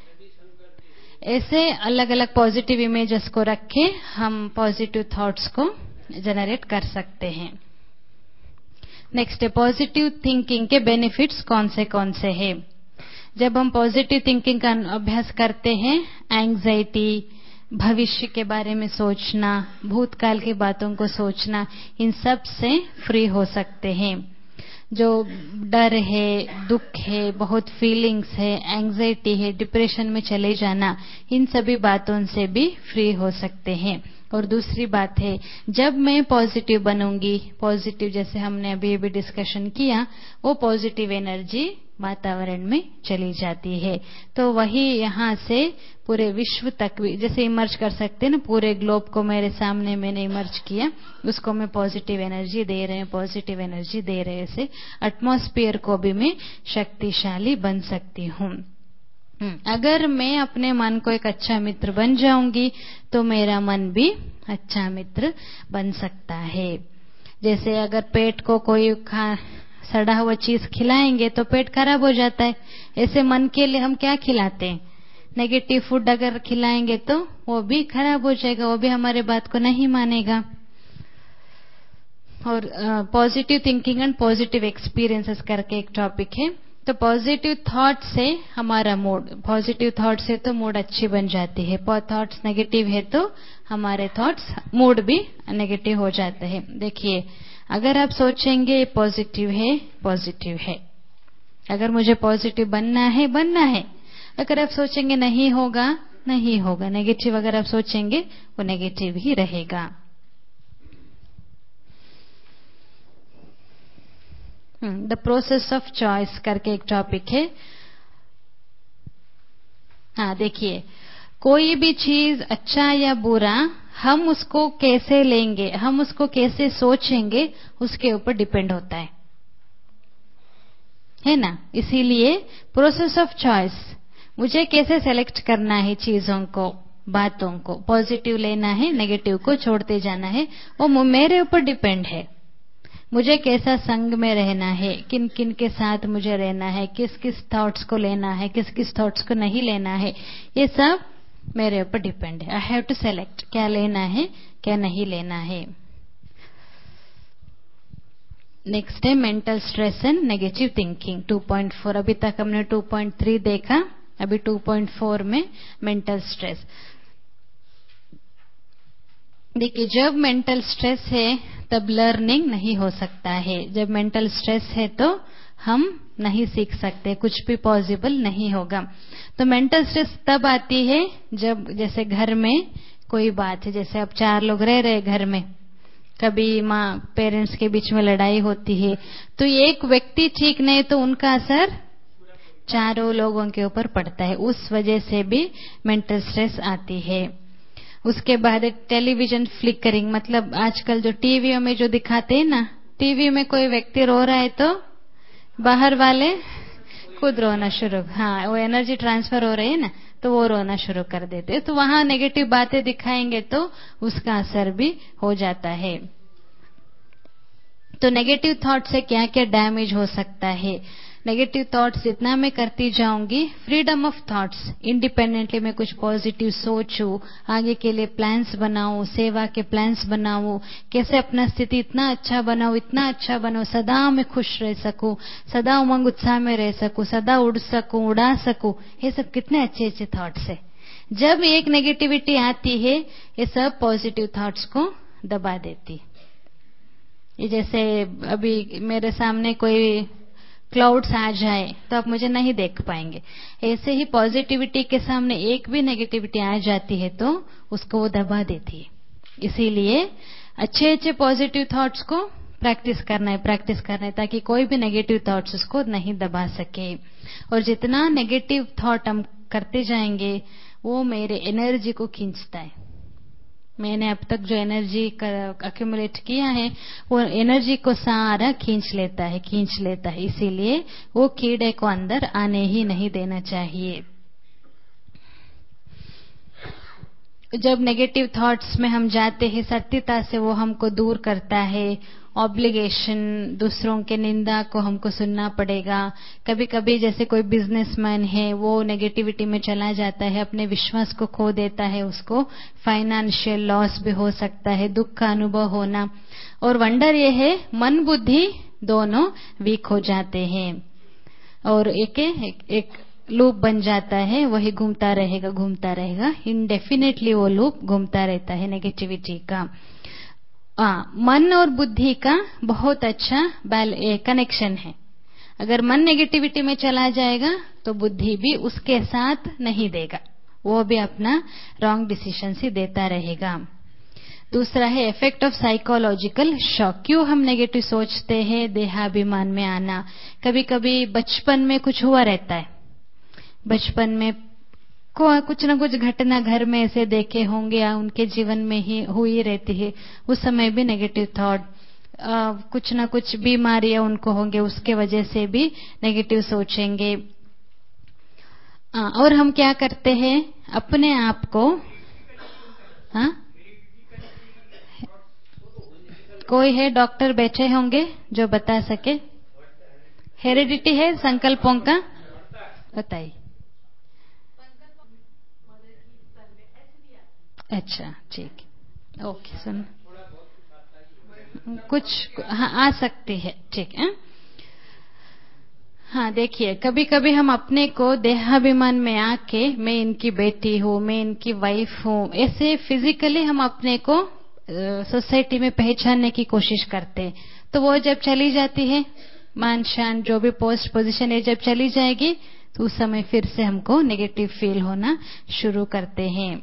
ऐसे अलग अलग पॉजिटिव इमेजेस को रख के हम पॉजिटिव थॉट्स को जनरेट कर सकते हैं। नेक्स्ट है पॉजिटिव थिंकिंग के बेनिफिट्स कौन से कौन से हैं। जब हम पॉजिटिव थिंकिंग का अभ्यास करते हैं, एंग्जाइटी, भविष्य के बारे में सोचना, भूतकाल की बातों को सोचना, इन सब से फ्री हो सकते हैं। जो डर है, दुख है, बहुत फीलिंग्स है, एंग्जाइटी है, डिप्रेशन में चले जाना, इन सभी बातों से भी फ्री हो सकते हैं। और दूसरी बात है, जब मैं पॉजिटिव बनूंगी, पॉजिटिव जैसे हमने अभी अभी डिस्कशन किया, वो पॉजिटिव एनर्जी वातावरण में चली जाती है, तो वही यहाँ से पूरे विश्व तक भी जैसे इमर्ज कर सकते हैं ना, पूरे ग्लोब को मेरे सामने मैंने इमर्ज किया, उसको मैं पॉजिटिव एनर्जी दे रहे हैं, पॉजिटिव एनर्जी दे रहे हैं, से एटमॉस्फेयर को भी मैं शक्तिशाली बन सकती हूँ। अगर मैं अपने मन को एक अच्छा मित्र बन जाऊंगी तो मेरा मन भी अच्छा मित्र बन सकता है। जैसे अगर पेट को कोई खा सड़ा हुआ चीज खिलाएंगे तो पेट खराब हो जाता है, ऐसे मन के लिए हम क्या खिलाते हैं? नेगेटिव फूड अगर खिलाएंगे तो वो भी खराब हो जाएगा, वो भी हमारे बात को नहीं मानेगा। और positive thinking and positive experiences करके एक टॉपिक है। तो पॉजिटिव थॉट से हमारा मूड, पॉजिटिव थॉट से तो मूड अच्छी बन जाती है, थॉट्स नेगेटिव है तो हमारे थॉट्स, मूड भी नेगेटिव हो जाते हैं। देखिए, अगर आप सोचेंगे पॉजिटिव है, पॉजिटिव है, अगर मुझे पॉजिटिव बनना है बनना है, अगर आप सोचेंगे नहीं होगा नहीं होगा, नेगेटिव अगर आप सोचेंगे वो नेगेटिव ही रहेगा। द प्रोसेस ऑफ चॉइस करके एक टॉपिक है। हाँ देखिए, कोई भी चीज अच्छा या बुरा हम उसको कैसे लेंगे, हम उसको कैसे सोचेंगे, उसके ऊपर डिपेंड होता है, है ना। इसीलिए प्रोसेस ऑफ चॉइस, मुझे कैसे सेलेक्ट करना है चीजों को, बातों को, पॉजिटिव लेना है नेगेटिव को छोड़ते जाना है, वो मेरे ऊपर डिपेंड है। मुझे कैसा संग में रहना है, किन किन के साथ मुझे रहना है, किस किस थॉट्स को लेना है, किस किस थॉट्स को नहीं लेना है, ये सब मेरे ऊपर डिपेंड है। आई हैव टू सेलेक्ट क्या लेना है क्या नहीं लेना है। नेक्स्ट है mental stress and negative thinking two point four. अभी तक हमने टू पॉइंट थ्री देखा, अभी टू पॉइंट फोर में मेंटल स्ट्रेस। देखिए, जब मेंटल स्ट्रेस है तब लर्निंग नहीं हो सकता है। जब मेंटल स्ट्रेस है तो हम नहीं सीख सकते, कुछ भी पॉसिबल नहीं होगा। तो मेंटल स्ट्रेस तब आती है जब जैसे घर में कोई बात है, जैसे अब चार लोग रह रहे घर में, कभी माँ पेरेंट्स के बीच में लड़ाई होती है, तो एक व्यक्ति ठीक नहीं तो उनका असर चारों लोगों के ऊपर पड़ता है, उस वजह से भी मेंटल स्ट्रेस आती है। उसके बाद टेलीविजन फ्लिकरिंग, मतलब आजकल जो टीवी में जो दिखाते हैं ना, टीवी में कोई व्यक्ति रो रहा है तो बाहर वाले खुद रोना शुरू, हाँ वो एनर्जी ट्रांसफर हो रही है ना, तो वो रोना शुरू कर देते हैं। तो वहां नेगेटिव बातें दिखाएंगे तो उसका असर भी हो जाता है। तो नेगेटिव थॉट से क्या क्या डैमेज हो सकता है। नेगेटिव थॉट्स जितना मैं करती जाऊंगी, फ्रीडम ऑफ थॉट्स, इंडिपेंडेंटली मैं कुछ पॉजिटिव सोचूं, आगे के लिए प्लान्स बनाऊं, सेवा के प्लान्स बनाऊं, कैसे अपना स्थिति इतना अच्छा बनाऊं, इतना अच्छा बनाऊं, सदा मैं खुश रह सकूं, सदा उमंग उत्साह में रह सकूं, सदा उड़ सकूं, उड़ा सकूं, ये सब कितने अच्छे अच्छे थॉट्स है। जब एक नेगेटिविटी आती है, ये सब पॉजिटिव थॉट्स को दबा देती। ये जैसे अभी मेरे सामने कोई क्लाउड्स आ जाए तो आप मुझे नहीं देख पाएंगे, ऐसे ही पॉजिटिविटी के सामने एक भी नेगेटिविटी आ जाती है तो उसको वो दबा देती है। इसीलिए अच्छे अच्छे पॉजिटिव थॉट्स को प्रैक्टिस करना है, प्रैक्टिस करना है, ताकि कोई भी नेगेटिव थॉट्स उसको नहीं दबा सके। और जितना नेगेटिव थॉट हम करते जाएंगे वो मेरे एनर्जी को खींचता है। मैंने अब तक जो एनर्जी अक्यूमुलेट किया है वो एनर्जी को सारा खींच लेता है, खींच लेता है। इसीलिए वो कीड़े को अंदर आने ही नहीं देना चाहिए। जब नेगेटिव थॉट्स में हम जाते हैं, सत्यता से वो हमको दूर करता है। ऑब्लिगेशन, दूसरों के निंदा को हमको सुनना पड़ेगा। कभी कभी जैसे कोई बिजनेसमैन है, वो नेगेटिविटी में चला जाता है, अपने विश्वास को खो देता है, उसको फाइनेंशियल लॉस भी हो सकता है, दुख का अनुभव होना। और वंडर ये है, मन बुद्धि दोनों वीक हो जाते हैं और एक एक, एक लूप बन जाता है, वही घूमता रहेगा घूमता रहेगा, इनडेफिनेटली वो लूप घूमता रहता है नेगेटिविटी का। आ, मन और बुद्धि का बहुत अच्छा कनेक्शन है। अगर मन नेगेटिविटी में चला जाएगा तो बुद्धि भी उसके साथ नहीं देगा, वो भी अपना रॉन्ग डिसीजन ही देता रहेगा। दूसरा है इफेक्ट ऑफ साइकोलॉजिकल शॉक। क्यों हम नेगेटिव सोचते हैं? देहाभिमान में आना। कभी कभी बचपन में कुछ हुआ रहता है, बचपन में को कुछ ना कुछ घटना घर में ऐसे देखे होंगे या उनके जीवन में ही हुई रहती है, उस समय भी नेगेटिव थॉट, कुछ ना कुछ बीमारियां उनको होंगे, उसके वजह से भी नेगेटिव सोचेंगे। आ, और हम क्या करते हैं अपने आप को, हाँ कोई है डॉक्टर बैठे होंगे जो बता सके? हेरिडिटी है संकल्पों का, बताइए। अच्छा ठीक, ओके सुन, कुछ हाँ आ सकती है, ठीक है। हाँ देखिए, कभी कभी हम अपने को देहाभिमान में आके मैं इनकी बेटी हूँ, मैं इनकी वाइफ हूँ, ऐसे फिजिकली हम अपने को सोसाइटी में पहचानने की कोशिश करते हैं। तो वो जब चली जाती है मान शान जो भी पोस्ट पोजीशन है जब चली जाएगी तो उस समय फिर से हमको नेगेटिव फील होना शुरू करते हैं।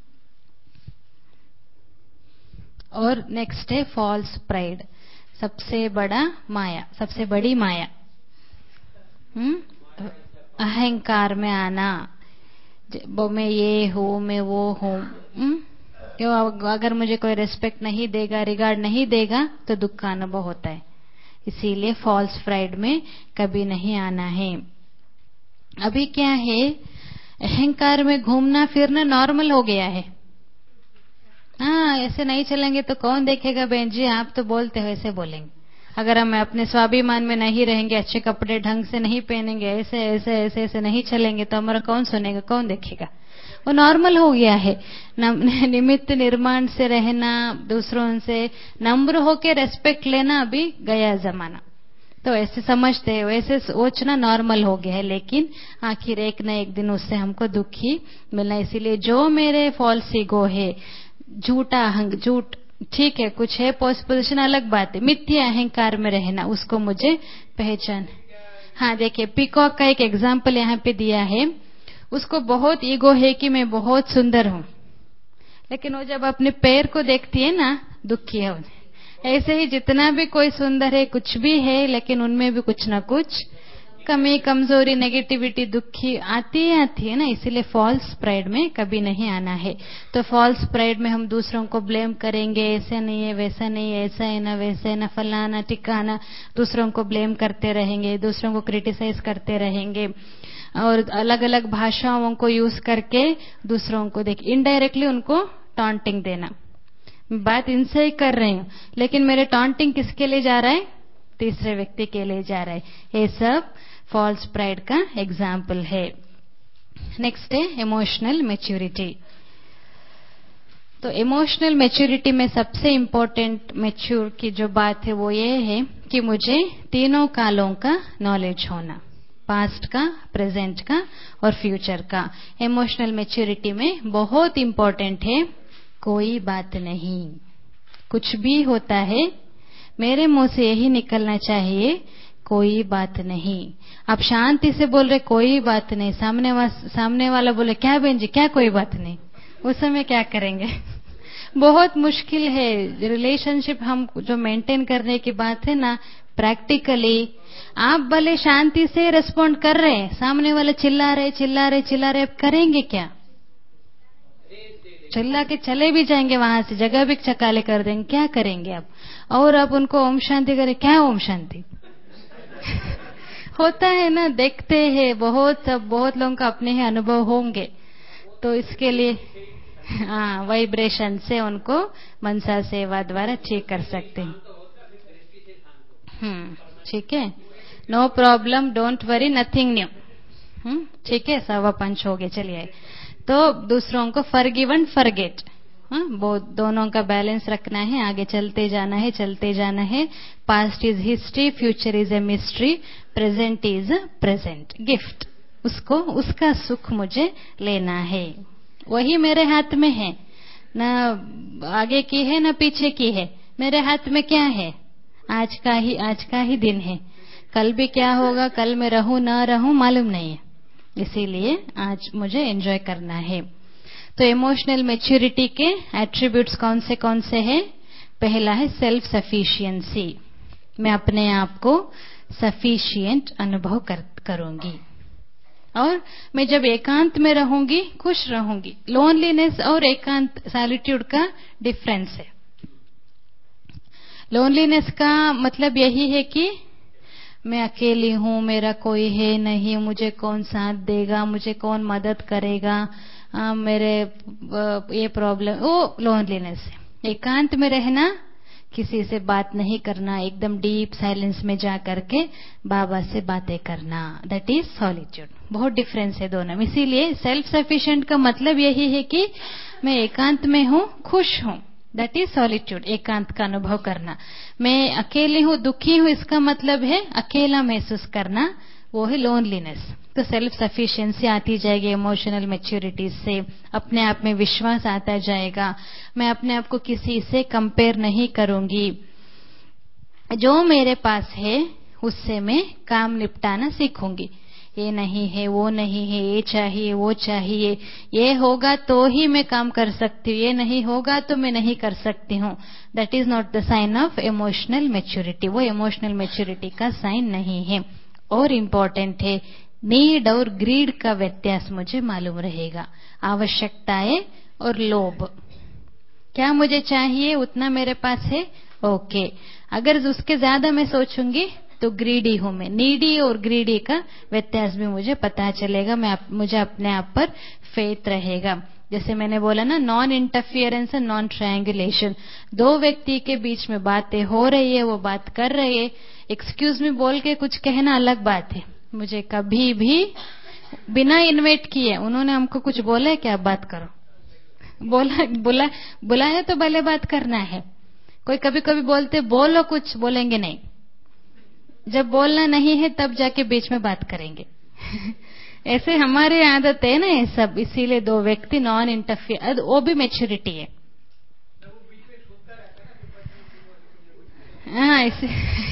और नेक्स्ट है फॉल्स प्राइड, सबसे बड़ा माया, सबसे बड़ी माया। हम्म अहंकार में आना, वो मैं ये हूँ, मैं वो हूँ। क्यों? अगर मुझे कोई रेस्पेक्ट नहीं देगा, रिगार्ड नहीं देगा तो दुख का अनुभव होता है। इसीलिए फॉल्स प्राइड में कभी नहीं आना है। अभी क्या है, अहंकार में घूमना फिरना नॉर्मल हो गया है। हाँ, ऐसे नहीं चलेंगे तो कौन देखेगा बहन जी, आप तो बोलते हो ऐसे बोलेंगे। अगर हम अपने स्वाभिमान में नहीं रहेंगे, अच्छे कपड़े ढंग से नहीं पहनेंगे, ऐसे ऐसे ऐसे ऐसे नहीं चलेंगे तो हमारा कौन सुनेगा, कौन देखेगा। वो नॉर्मल हो गया है। निमित्त निर्माण से रहना, दूसरों से नम्र होके रेस्पेक्ट लेना अभी गया जमाना। तो ऐसे समझते हैं, वैसे सोचना नॉर्मल हो गया है। लेकिन आखिर एक न एक दिन उससे हमको दुख ही मिलना। इसीलिए जो मेरे फॉल्स ईगो है, झूठा अहंग, झूठ ठीक है, कुछ है पोस्ट पोजिशन अलग बात है, मिथ्या अहंकार में रहना, उसको मुझे पहचान। हाँ देखिए, पीकॉक का एक एग्जाम्पल यहाँ पे दिया है। उसको बहुत ईगो है कि मैं बहुत सुंदर हूँ, लेकिन वो जब अपने पैर को देखती है ना, दुखी है। ऐसे ही जितना भी कोई सुंदर है, कुछ भी है, लेकिन उनमें भी कुछ ना कुछ कमी, कमजोरी, नेगेटिविटी, दुखी आती है आती है ना। इसीलिए फॉल्स प्राइड में कभी नहीं आना है। तो फॉल्स प्राइड में हम दूसरों को ब्लेम करेंगे, ऐसा नहीं है, वैसा नहीं है, ऐसा है ना, वैसा है ना, फलाना टिकाना, दूसरों को ब्लेम करते रहेंगे, दूसरों को क्रिटिसाइज करते रहेंगे और अलग अलग भाषाओं को यूज करके दूसरों को देख इनडायरेक्टली उनको टॉन्टिंग देना। बात इनसे ही कर रही हूँ, लेकिन मेरे टॉन्टिंग किसके लिए जा रहा है, तीसरे व्यक्ति के लिए जा रहा है। ये सब फॉल्स प्राइड का एग्जाम्पल है। नेक्स्ट है इमोशनल मैच्योरिटी। तो इमोशनल मैच्योरिटी में सबसे इंपॉर्टेंट मैच्योर की जो बात है वो ये है कि मुझे तीनों कालों का नॉलेज होना, पास्ट का, प्रेजेंट का और फ्यूचर का। इमोशनल मैच्योरिटी में बहुत इंपॉर्टेंट है, कोई बात नहीं, कुछ भी होता है मेरे मुंह से यही निकलना चाहिए, कोई बात नहीं। आप शांति से बोल रहे कोई बात नहीं, सामने वा, सामने वाला बोले क्या बहन जी, क्या कोई बात नहीं, उस समय क्या करेंगे? बहुत मुश्किल है। रिलेशनशिप हम जो मेंटेन करने की बात है ना, प्रैक्टिकली आप भले शांति से रिस्पॉन्ड कर रहे हैं, सामने वाले चिल्ला रहे चिल्ला रहे चिल्ला रहे, आप करेंगे क्या? चिल्ला के चले भी जाएंगे, वहां से जगह भी चकाले कर देंगे, क्या करेंगे आप? और आप उनको ओम शांति करें, क्या ओम शांति? होता है ना, देखते हैं बहुत, सब बहुत लोगों का अपने ही अनुभव होंगे। तो इसके लिए हाँ, वाइब्रेशन से उनको मनसा सेवा द्वारा ठीक कर सकते हैं। हम्म ठीक है, no problem, don't worry, nothing new. हम्म ठीक है, सवा पंच हो गए। चलिए, तो दूसरों को फॉरगिव एंड फॉरगेट, हाँ, वो दोनों का बैलेंस रखना है, आगे चलते जाना है, चलते जाना है। Past is history, future is a mystery, present is present gift. उसको, उसका सुख मुझे लेना है, वही मेरे हाथ में है, न आगे की है न पीछे की है, मेरे हाथ में क्या है, आज का ही, आज का ही दिन है। कल भी क्या होगा, कल मैं रहूं ना रहूं मालूम नहीं है, इसीलिए आज मुझे एंजॉय करना है। तो इमोशनल मैच्योरिटी के एट्रीब्यूट्स कौन से कौन से हैं? पहला है सेल्फ सफिशिएंसी, मैं अपने आप को सफिशिएंट अनुभव कर, करूंगी। और मैं जब एकांत में रहूंगी, खुश रहूंगी। लोनलीनेस और एकांत, सॉलिट्यूड का डिफरेंस है। लोनलीनेस का मतलब यही है कि मैं अकेली हूं, मेरा कोई है नहीं, मुझे कौन साथ देगा, मुझे कौन मदद करेगा, आ, मेरे ये प्रॉब्लम, वो लोनलीनेस है। एकांत में रहना, किसी से बात नहीं करना, एकदम डीप साइलेंस में जा करके बाबा से बातें करना, दैट इज सॉलिट्यूड। बहुत डिफरेंस है दोनों में। इसीलिए सेल्फ सफिशिएंट का मतलब यही है कि मैं एकांत में हूं, खुश हूं, दैट इज सॉलिट्यूड, एकांत का अनुभव करना। मैं अकेली हूं, दुखी हूं, इसका मतलब है अकेला महसूस करना, वो है लोनलीनेस। तो सेल्फ सफिशिएंसी आती जाएगी इमोशनल मैच्योरिटी से, अपने आप में विश्वास आता जाएगा, मैं अपने आप को किसी से कंपेयर नहीं करूंगी, जो मेरे पास है उससे मैं काम निपटाना सीखूंगी। ये नहीं है, वो नहीं है, ये चाहिए, वो चाहिए, ये होगा तो ही मैं काम कर सकती हूँ, ये नहीं होगा तो मैं नहीं कर सकती हूँ। That is not the sign of emotional maturity. वो इमोशनल मैच्योरिटी का साइन नहीं है। और इम्पोर्टेंट है, नीड और ग्रीड का व्यत्यास मुझे मालूम रहेगा। आवश्यकताएं और लोभ, क्या मुझे चाहिए उतना मेरे पास है, ओके okay. अगर उसके ज्यादा मैं सोचूंगी तो ग्रीडी हूं मैं। नीडी और ग्रीडी का व्यत्यास भी मुझे पता चलेगा। मैं आप, मुझे अपने आप पर फेथ रहेगा। जैसे मैंने बोला ना, non interference and non triangulation. दो व्यक्ति के बीच में बातें हो रही है, वो बात कर रहे हैं, एक्सक्यूज मी बोल के कुछ कहना अलग बात है। मुझे कभी भी बिना इन्वाइट किए उन्होंने हमको कुछ बोला है क्या, आप बात करो, बोला बुला बुलाया तो भले बात करना है। कोई कभी कभी बोलते बोलो कुछ, बोलेंगे नहीं। जब बोलना नहीं है तब जाके बीच में बात करेंगे। ऐसे हमारे आदत है ना ये सब। इसीलिए दो व्यक्ति नॉन इंटरफियर, वो भी मैच्योरिटी है। हाँ इसी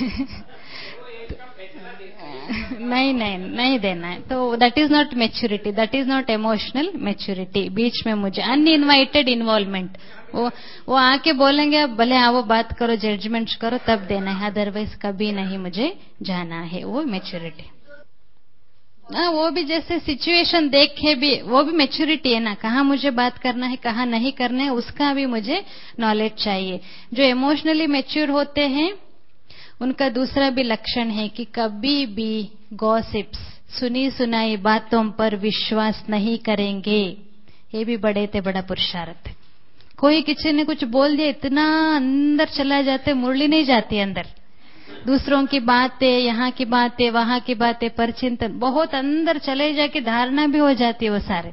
नहीं नहीं नहीं देना है तो that is not maturity, that is not emotional maturity. बीच में मुझे अनइनवाइटेड इन्वॉल्वमेंट, वो वो आके बोलेंगे अब भले आओ बात करो, जजमेंट करो, तब देना है, अदरवाइज कभी नहीं मुझे जाना है। वो मैच्योरिटी। हाँ, वो भी जैसे सिचुएशन देख के भी, वो भी मैच्योरिटी है ना। कहाँ मुझे बात करना है, कहाँ नहीं करना है, उसका भी मुझे नॉलेज चाहिए। जो इमोशनली मैच्योर होते हैं उनका दूसरा भी लक्षण है कि कभी भी गॉसिप्स, सुनी सुनाई बातों पर विश्वास नहीं करेंगे। ये भी बड़े ते बड़ा पुरुषार्थ है। कोई किसी ने कुछ बोल दिया, इतना अंदर चला जाते, मुरली नहीं जाती अंदर। दूसरों की बातें, यहाँ की बातें, वहां की बातें, परचिंतन बहुत अंदर चले जाके धारणा भी हो जाती है वो सारे।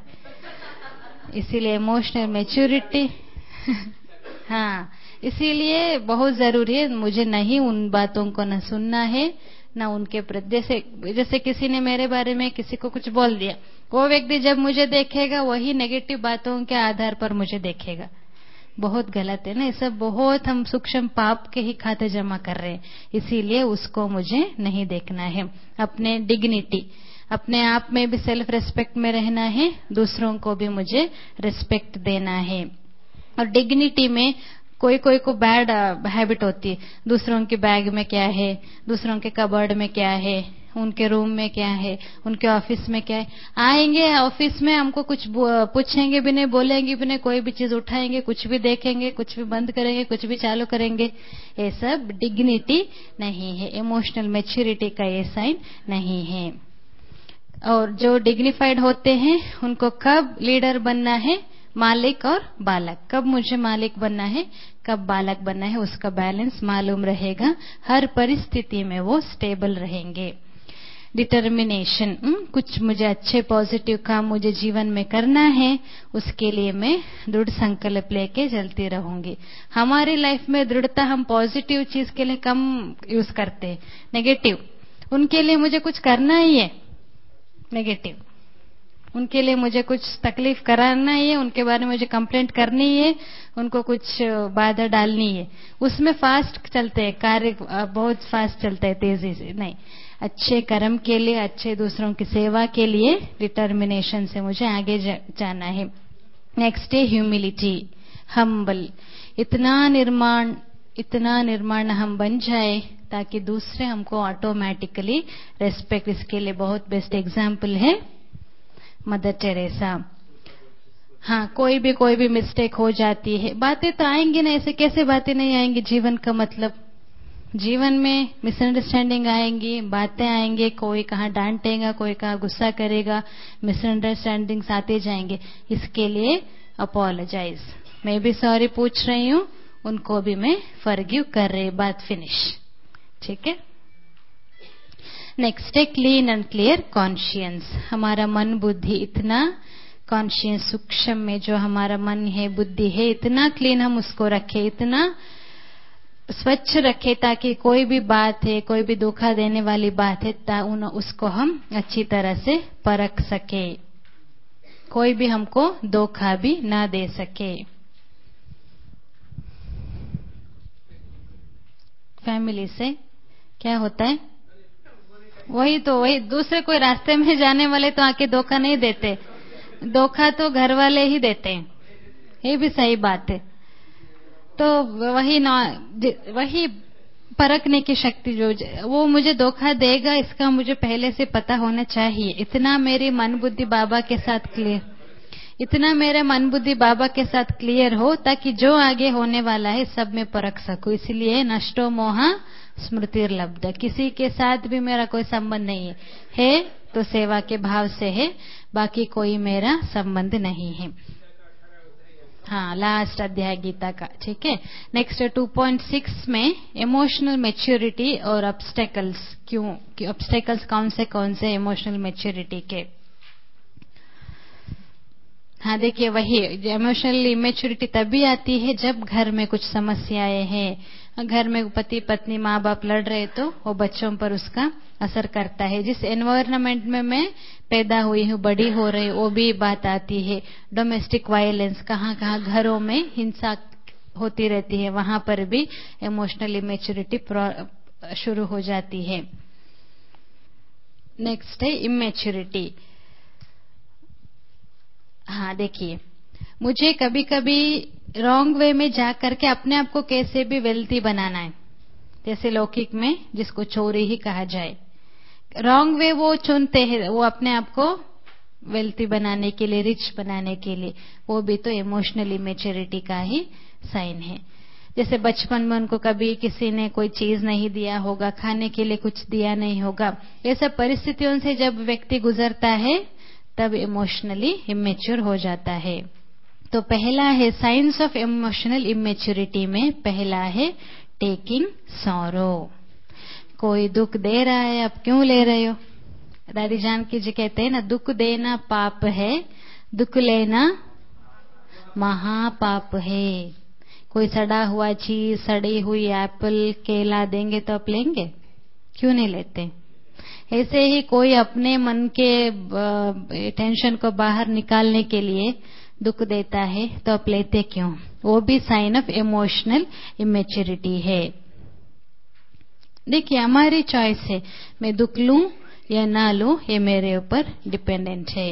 इसीलिए इमोशनल मैच्योरिटी हाँ, इसीलिए बहुत जरूरी है। मुझे नहीं उन बातों को न सुनना है न उनके प्रति। जैसे जैसे किसी ने मेरे बारे में किसी को कुछ बोल दिया, वो व्यक्ति जब मुझे देखेगा वही नेगेटिव बातों के आधार पर मुझे देखेगा। बहुत गलत है ना ये सब। बहुत हम सूक्ष्म पाप के ही खाते जमा कर रहे हैं। इसीलिए उसको मुझे नहीं देखना है। अपने डिग्निटी, अपने आप में भी सेल्फ रेस्पेक्ट में रहना है, दूसरों को भी मुझे रेस्पेक्ट देना है। और डिग्निटी में कोई कोई को बैड हैबिट होती है, दूसरों के बैग में क्या है, दूसरों के कबर्ड में क्या है, उनके रूम में क्या है, उनके ऑफिस में क्या है। आएंगे ऑफिस में हमको कुछ पूछेंगे भी नहीं, बोलेंगे भी नहीं, कोई भी चीज उठाएंगे, कुछ भी देखेंगे, कुछ भी बंद करेंगे, कुछ भी चालू करेंगे। ये सब डिग्निटी नहीं है। इमोशनल मैच्योरिटी का ये साइन नहीं है। और जो डिग्निफाइड होते हैं उनको कब लीडर बनना है, मालिक और बालक, कब मुझे मालिक बनना है, कब बालक बनना है, उसका बैलेंस मालूम रहेगा। हर परिस्थिति में वो स्टेबल रहेंगे। डिटर्मिनेशन, कुछ मुझे अच्छे पॉजिटिव काम मुझे जीवन में करना है, उसके लिए मैं दृढ़ संकल्प लेके चलती रहूंगी। हमारी लाइफ में दृढ़ता हम पॉजिटिव चीज के लिए कम यूज करते हैं, नेगेटिव। उनके लिए मुझे कुछ करना ही है, नेगेटिव। उनके लिए मुझे कुछ तकलीफ कराना ही है, उनके बारे में मुझे कंप्लेंट करनी है, उनको कुछ बाधा डालनी है, उसमें फास्ट चलते हैं कार्य, बहुत फास्ट चलते हैं, तेजी से नहीं। अच्छे कर्म के लिए, अच्छे दूसरों की सेवा के लिए डिटर्मिनेशन से मुझे आगे जाना है। नेक्स्ट है ह्यूमिलिटी, हम्बल। इतना निर्माण इतना निर्माण हम बन जाए ताकि दूसरे हमको ऑटोमेटिकली रेस्पेक्ट। इसके लिए बहुत बेस्ट एग्जाम्पल है मदर टेरेसा। हाँ, कोई भी कोई भी मिस्टेक हो जाती है, बातें तो आएंगी ना, ऐसे कैसे बातें नहीं आएंगी। जीवन का मतलब, जीवन में मिसअंडरस्टैंडिंग आएंगी, बातें आएंगे, कोई कहाँ डांटेगा, कोई कहाँ गुस्सा करेगा, मिसअंडरस्टैंडिंग्स आते जाएंगे। इसके लिए अपोलोजाइज, मैं भी सॉरी पूछ रही हूँ, उनको भी मैं फॉरगिव कर रही, बात फिनिश। ठीक है। नेक्स्ट है क्लीन एंड क्लियर कॉन्शियंस। हमारा मन बुद्धि इतना कॉन्शियस, सूक्ष्म में जो हमारा मन है, बुद्धि है, इतना क्लीन हम उसको रखें, इतना स्वच्छ रखे ताकि कोई भी बात है, कोई भी धोखा देने वाली बात है, उसको हम अच्छी तरह से परख सके, कोई भी हमको धोखा भी ना दे सके। फैमिली से क्या होता है, वही तो, वही दूसरे कोई रास्ते में जाने वाले तो आके धोखा नहीं देते, धोखा तो घर वाले ही देते हैं, ये भी सही बात है। तो वही ना, वही परखने की शक्ति जो वो मुझे धोखा देगा इसका मुझे पहले से पता होना चाहिए। इतना मेरी मन बुद्धि बाबा के साथ क्लियर, इतना मेरे मन बुद्धि बाबा के साथ क्लियर हो ताकि जो आगे होने वाला है सब में परख सकूं। इसलिए नष्टो मोहा स्मृतिर्लब्ध, किसी के साथ भी मेरा कोई संबंध नहीं है, है तो सेवा के भाव से है, बाकी कोई मेरा संबंध नहीं है। हाँ, लास्ट अध्याय गीता का, ठीक है। नेक्स्ट टू पॉइंट सिक्स में इमोशनल मैच्योरिटी और ऑब्स्टेकल्स, क्यों ऑब्स्टेकल्स कौन से कौन से इमोशनल मैच्योरिटी के। हाँ देखिए, वही इमोशनल इमेच्योरिटी तभी आती है जब घर में कुछ समस्याएं हैं, घर में पति पत्नी माँ बाप लड़ रहे तो वो बच्चों पर उसका असर करता है। जिस एनवायरनमेंट में मैं पैदा हुई हूँ, बड़ी हो रही, वो भी बात आती है। डोमेस्टिक वायलेंस, कहाँ कहाँ घरों में हिंसा होती रहती है, वहां पर भी इमोशनल इमेच्योरिटी शुरू हो जाती है। नेक्स्ट है इमेच्योरिटी। हाँ देखिए, मुझे कभी कभी रॉन्ग वे में जा करके अपने आप को कैसे भी वेल्थी बनाना है, जैसे लौकिक में जिसको चोरी ही कहा जाए। रॉन्ग वे वो चुनते हैं, वो अपने आप को वेल्थी बनाने के लिए, रिच बनाने के लिए, वो भी तो इमोशनल इमेच्योरिटी का ही साइन है। जैसे बचपन में उनको कभी किसी ने कोई चीज नहीं दिया होगा, खाने के लिए कुछ दिया नहीं होगा, ये सब परिस्थितियों से जब व्यक्ति गुजरता है तब इमोशनली इमेच्योर हो जाता है। तो पहला है साइंस ऑफ इमोशनल इमेच्योरिटी में पहला है टेकिंग सॉरो। कोई दुख दे रहा है, आप क्यों ले रहे हो? दादी जानकी जी कहते हैं ना, दुख देना पाप है, दुख लेना महापाप है। कोई सड़ा हुआ चीज, सड़ी हुई एप्पल, केला देंगे तो आप लेंगे? क्यों नहीं लेते? ऐसे ही कोई अपने मन के टेंशन को बाहर निकालने के लिए दुख देता है तो आप लेते क्यों? वो भी साइन ऑफ इमोशनल इमेच्योरिटी है। देखिए, हमारी चॉइस है, मैं दुख लूं या ना लूं, ये मेरे ऊपर डिपेंडेंट है।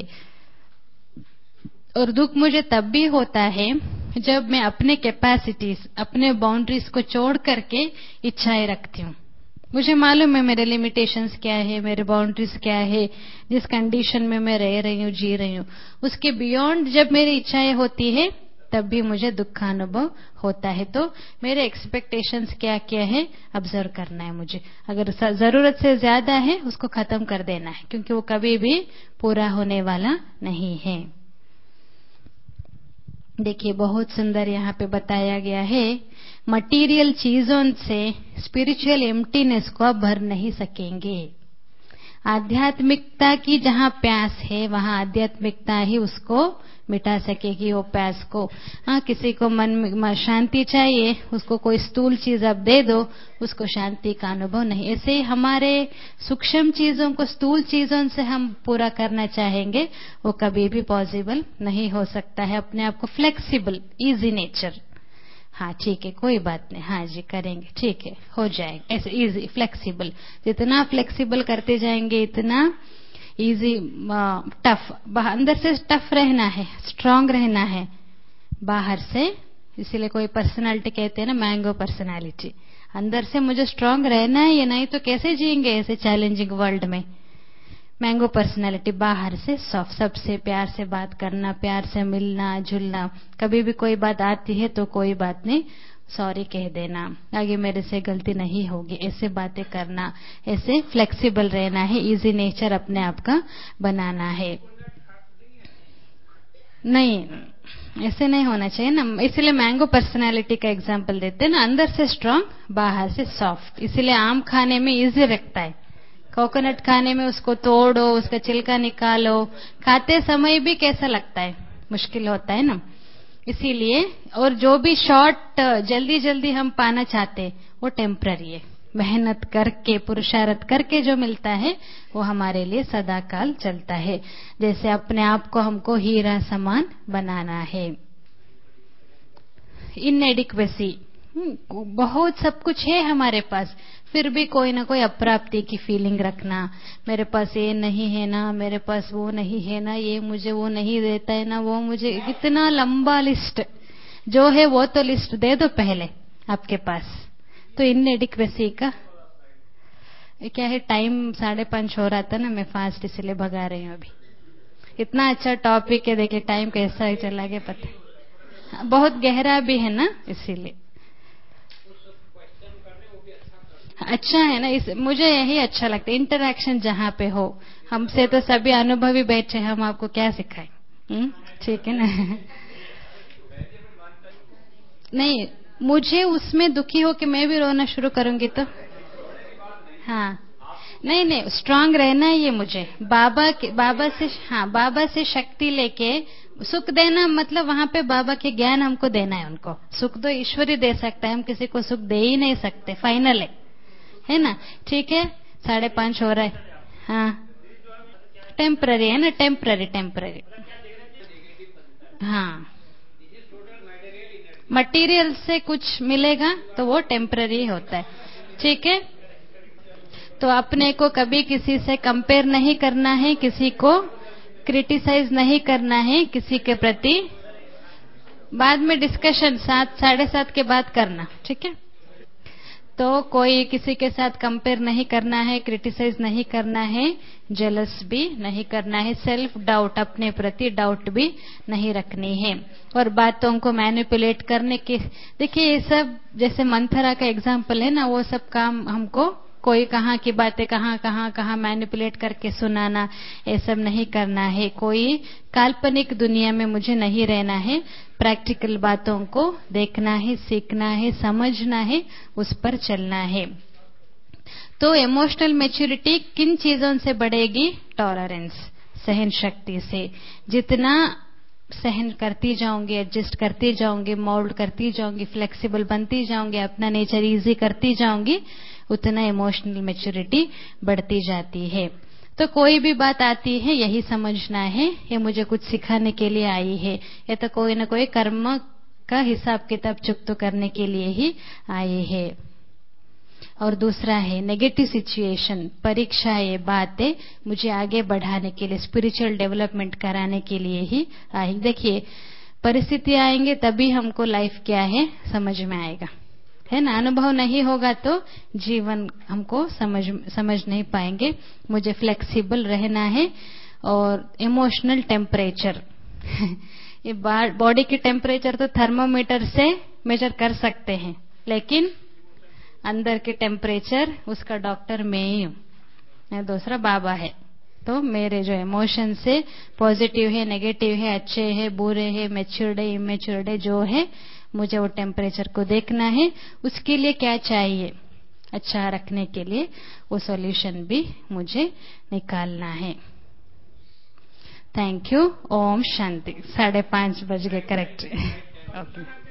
और दुख मुझे तब भी होता है जब मैं अपने कैपेसिटीज, अपने बाउंड्रीज को छोड़ करके इच्छाएं रखती हूँ। मुझे मालूम है मेरे लिमिटेशंस क्या है, मेरे बाउंड्रीज क्या है, जिस कंडीशन में मैं रह रही हूँ, जी रही हूँ, उसके बियॉन्ड जब मेरी इच्छाएं होती है तब भी मुझे दुख का अनुभव होता है। तो मेरे एक्सपेक्टेशंस क्या क्या है ऑब्जर्व करना है मुझे। अगर जरूरत से ज्यादा है उसको खत्म कर देना है, क्योंकि वो कभी भी पूरा होने वाला नहीं है। देखिए, बहुत सुंदर यहाँ पे बताया गया है, मटीरियल चीजों से स्पिरिचुअल एम्प्टीनेस को आप भर नहीं सकेंगे। आध्यात्मिकता की जहाँ प्यास है वहाँ आध्यात्मिकता ही उसको मिटा सकेगी, वो प्यास को। हाँ, किसी को मन में शांति चाहिए, उसको कोई स्थूल चीज आप दे दो, उसको शांति का अनुभव नहीं। ऐसे ही हमारे सूक्ष्म चीजों को स्थूल चीजों से हम पूरा करना चाहेंगे, वो कभी भी पॉसिबल नहीं हो सकता है। अपने आप को फ्लेक्सिबल, इजी नेचर, हाँ ठीक है, कोई बात नहीं, हाँ जी करेंगे, ठीक है, हो जाएगा, ऐसे इजी फ्लेक्सिबल। जितना फ्लेक्सिबल करते जाएंगे इतना इजी। टफ, अंदर से टफ रहना है, स्ट्रांग रहना है, बाहर से, इसीलिए कोई पर्सनालिटी कहते हैं ना, मैंगो पर्सनालिटी। अंदर से मुझे स्ट्रांग रहना है, ये नहीं तो कैसे जिएंगे ऐसे चैलेंजिंग वर्ल्ड में। मैंगो पर्सनालिटी, बाहर से सॉफ्ट, सबसे प्यार से बात करना, प्यार से मिलना जुलना, कभी भी कोई बात आती है तो कोई बात नहीं, सॉरी कह देना, आगे मेरे से गलती नहीं होगी, ऐसे बातें करना, ऐसे फ्लेक्सिबल रहना है, इजी नेचर अपने आप का बनाना है। नहीं, ऐसे नहीं होना चाहिए ना, इसलिए मैंगो पर्सनालिटी का एग्जाम्पल देते हैं ना, अंदर से स्ट्रांग, बाहर से सॉफ्ट। इसलिए आम खाने में इजी लगता है, कोकोनट खाने में उसको तोड़ो, उसका छिलका निकालो, खाते समय भी कैसा लगता है, मुश्किल होता है ना। इसीलिए, और जो भी शॉर्ट जल्दी जल्दी हम पाना चाहते वो टेम्पररी है, मेहनत करके पुरुषार्थ करके जो मिलता है वो हमारे लिए सदा काल चलता है। जैसे अपने आप को हमको हीरा समान बनाना है। इनएडिक्वेसी, बहुत सब कुछ है हमारे पास, फिर भी कोई ना कोई अप्राप्ति की फीलिंग रखना, मेरे पास ये नहीं है ना, मेरे पास वो नहीं है ना, ये मुझे वो नहीं देता है ना, वो मुझे, इतना लंबा लिस्ट जो है वो तो लिस्ट दे दो पहले आपके पास। तो इनएडिक्वेसी का क्या है, टाइम साढ़े पांच हो रहा था ना, मैं फास्ट इसलिए भगा रही हूँ अभी। इतना अच्छा टॉपिक है, देखिए टाइम कैसा चला गया पता, बहुत गहरा भी है ना, इसीलिए अच्छा है ना। इस मुझे यही अच्छा लगता है, इंटरैक्शन जहाँ पे हो। हमसे तो सभी अनुभवी बैठे, हम आपको क्या सिखाएं? हम्म, ठीक है ना। नहीं, मुझे उसमें दुखी हो कि मैं भी रोना शुरू करूंगी तो हाँ, नहीं नहीं, स्ट्रांग रहना है ये मुझे। बाबा के बाबा से, हाँ, बाबा से शक्ति लेके सुख देना, मतलब वहां पे बाबा के ज्ञान हमको देना है उनको। सुख तो ईश्वर ही दे सकता है, हम किसी को सुख दे ही नहीं सकते, फाइनल है है ना। ठीक है, साढ़े पांच हो रहा है। हाँ, टेम्पररी है ना, टेम्पररी टेम्पररी। हाँ, मटेरियल से कुछ मिलेगा तो वो टेम्पररी होता है। ठीक है, तो अपने को कभी किसी से कंपेयर नहीं करना है, किसी को क्रिटिसाइज नहीं करना है, किसी के प्रति बाद में डिस्कशन सात साढ़े सात के बाद करना, ठीक है। तो कोई किसी के साथ कंपेयर नहीं करना है, क्रिटिसाइज नहीं करना है, जेलस भी नहीं करना है, सेल्फ डाउट, अपने प्रति डाउट भी नहीं रखनी है, और बातों को मैनिपुलेट करने के, देखिए ये सब जैसे मंथरा का एग्जाम्पल है ना, वो सब काम हमको कोई कहाँ की बातें कहाँ कहाँ कहाँ मैनिपुलेट करके सुनाना, ये सब नहीं करना है। कोई काल्पनिक दुनिया में मुझे नहीं रहना है, प्रैक्टिकल बातों को देखना है, सीखना है, समझना है, उस पर चलना है। तो इमोशनल मैच्योरिटी किन चीजों से बढ़ेगी? टॉलरेंस, सहन शक्ति से। जितना सहन करती जाऊंगी, एडजस्ट करती जाऊंगी, मोल्ड करती जाऊंगी, फ्लेक्सिबल बनती जाऊंगी, अपना नेचर इजी करती जाऊंगी, उतना इमोशनल मैच्योरिटी बढ़ती जाती है। तो कोई भी बात आती है, यही समझना है, ये मुझे कुछ सिखाने के लिए आई है, ये तो कोई ना कोई कर्म का हिसाब किताब चुकता करने के लिए ही आई है। और दूसरा है नेगेटिव सिचुएशन, परीक्षा, ये बातें मुझे आगे बढ़ाने के लिए, स्पिरिचुअल डेवलपमेंट कराने के लिए ही आई। देखिए, परिस्थिति आएंगे तभी हमको लाइफ क्या है समझ में आएगा, है ना। अनुभव नहीं होगा तो जीवन हमको समझ समझ नहीं पाएंगे। मुझे फ्लेक्सिबल रहना है। और इमोशनल टेम्परेचर ये बॉडी की टेम्परेचर तो थर्मोमीटर से मेजर कर सकते हैं, लेकिन अंदर के टेम्परेचर उसका डॉक्टर मैं ही हूँ, दूसरा बाबा है। तो मेरे जो इमोशन से पॉजिटिव है, नेगेटिव है, अच्छे है, बुरे है, मैच्योर्ड है, इमेच्योर्ड है, जो है मुझे वो टेम्परेचर को देखना है। उसके लिए क्या चाहिए अच्छा रखने के लिए, वो सॉल्यूशन भी मुझे निकालना है। Thank you. ओम शांति। साढ़े पांच बज गए करेक्ट। ओके।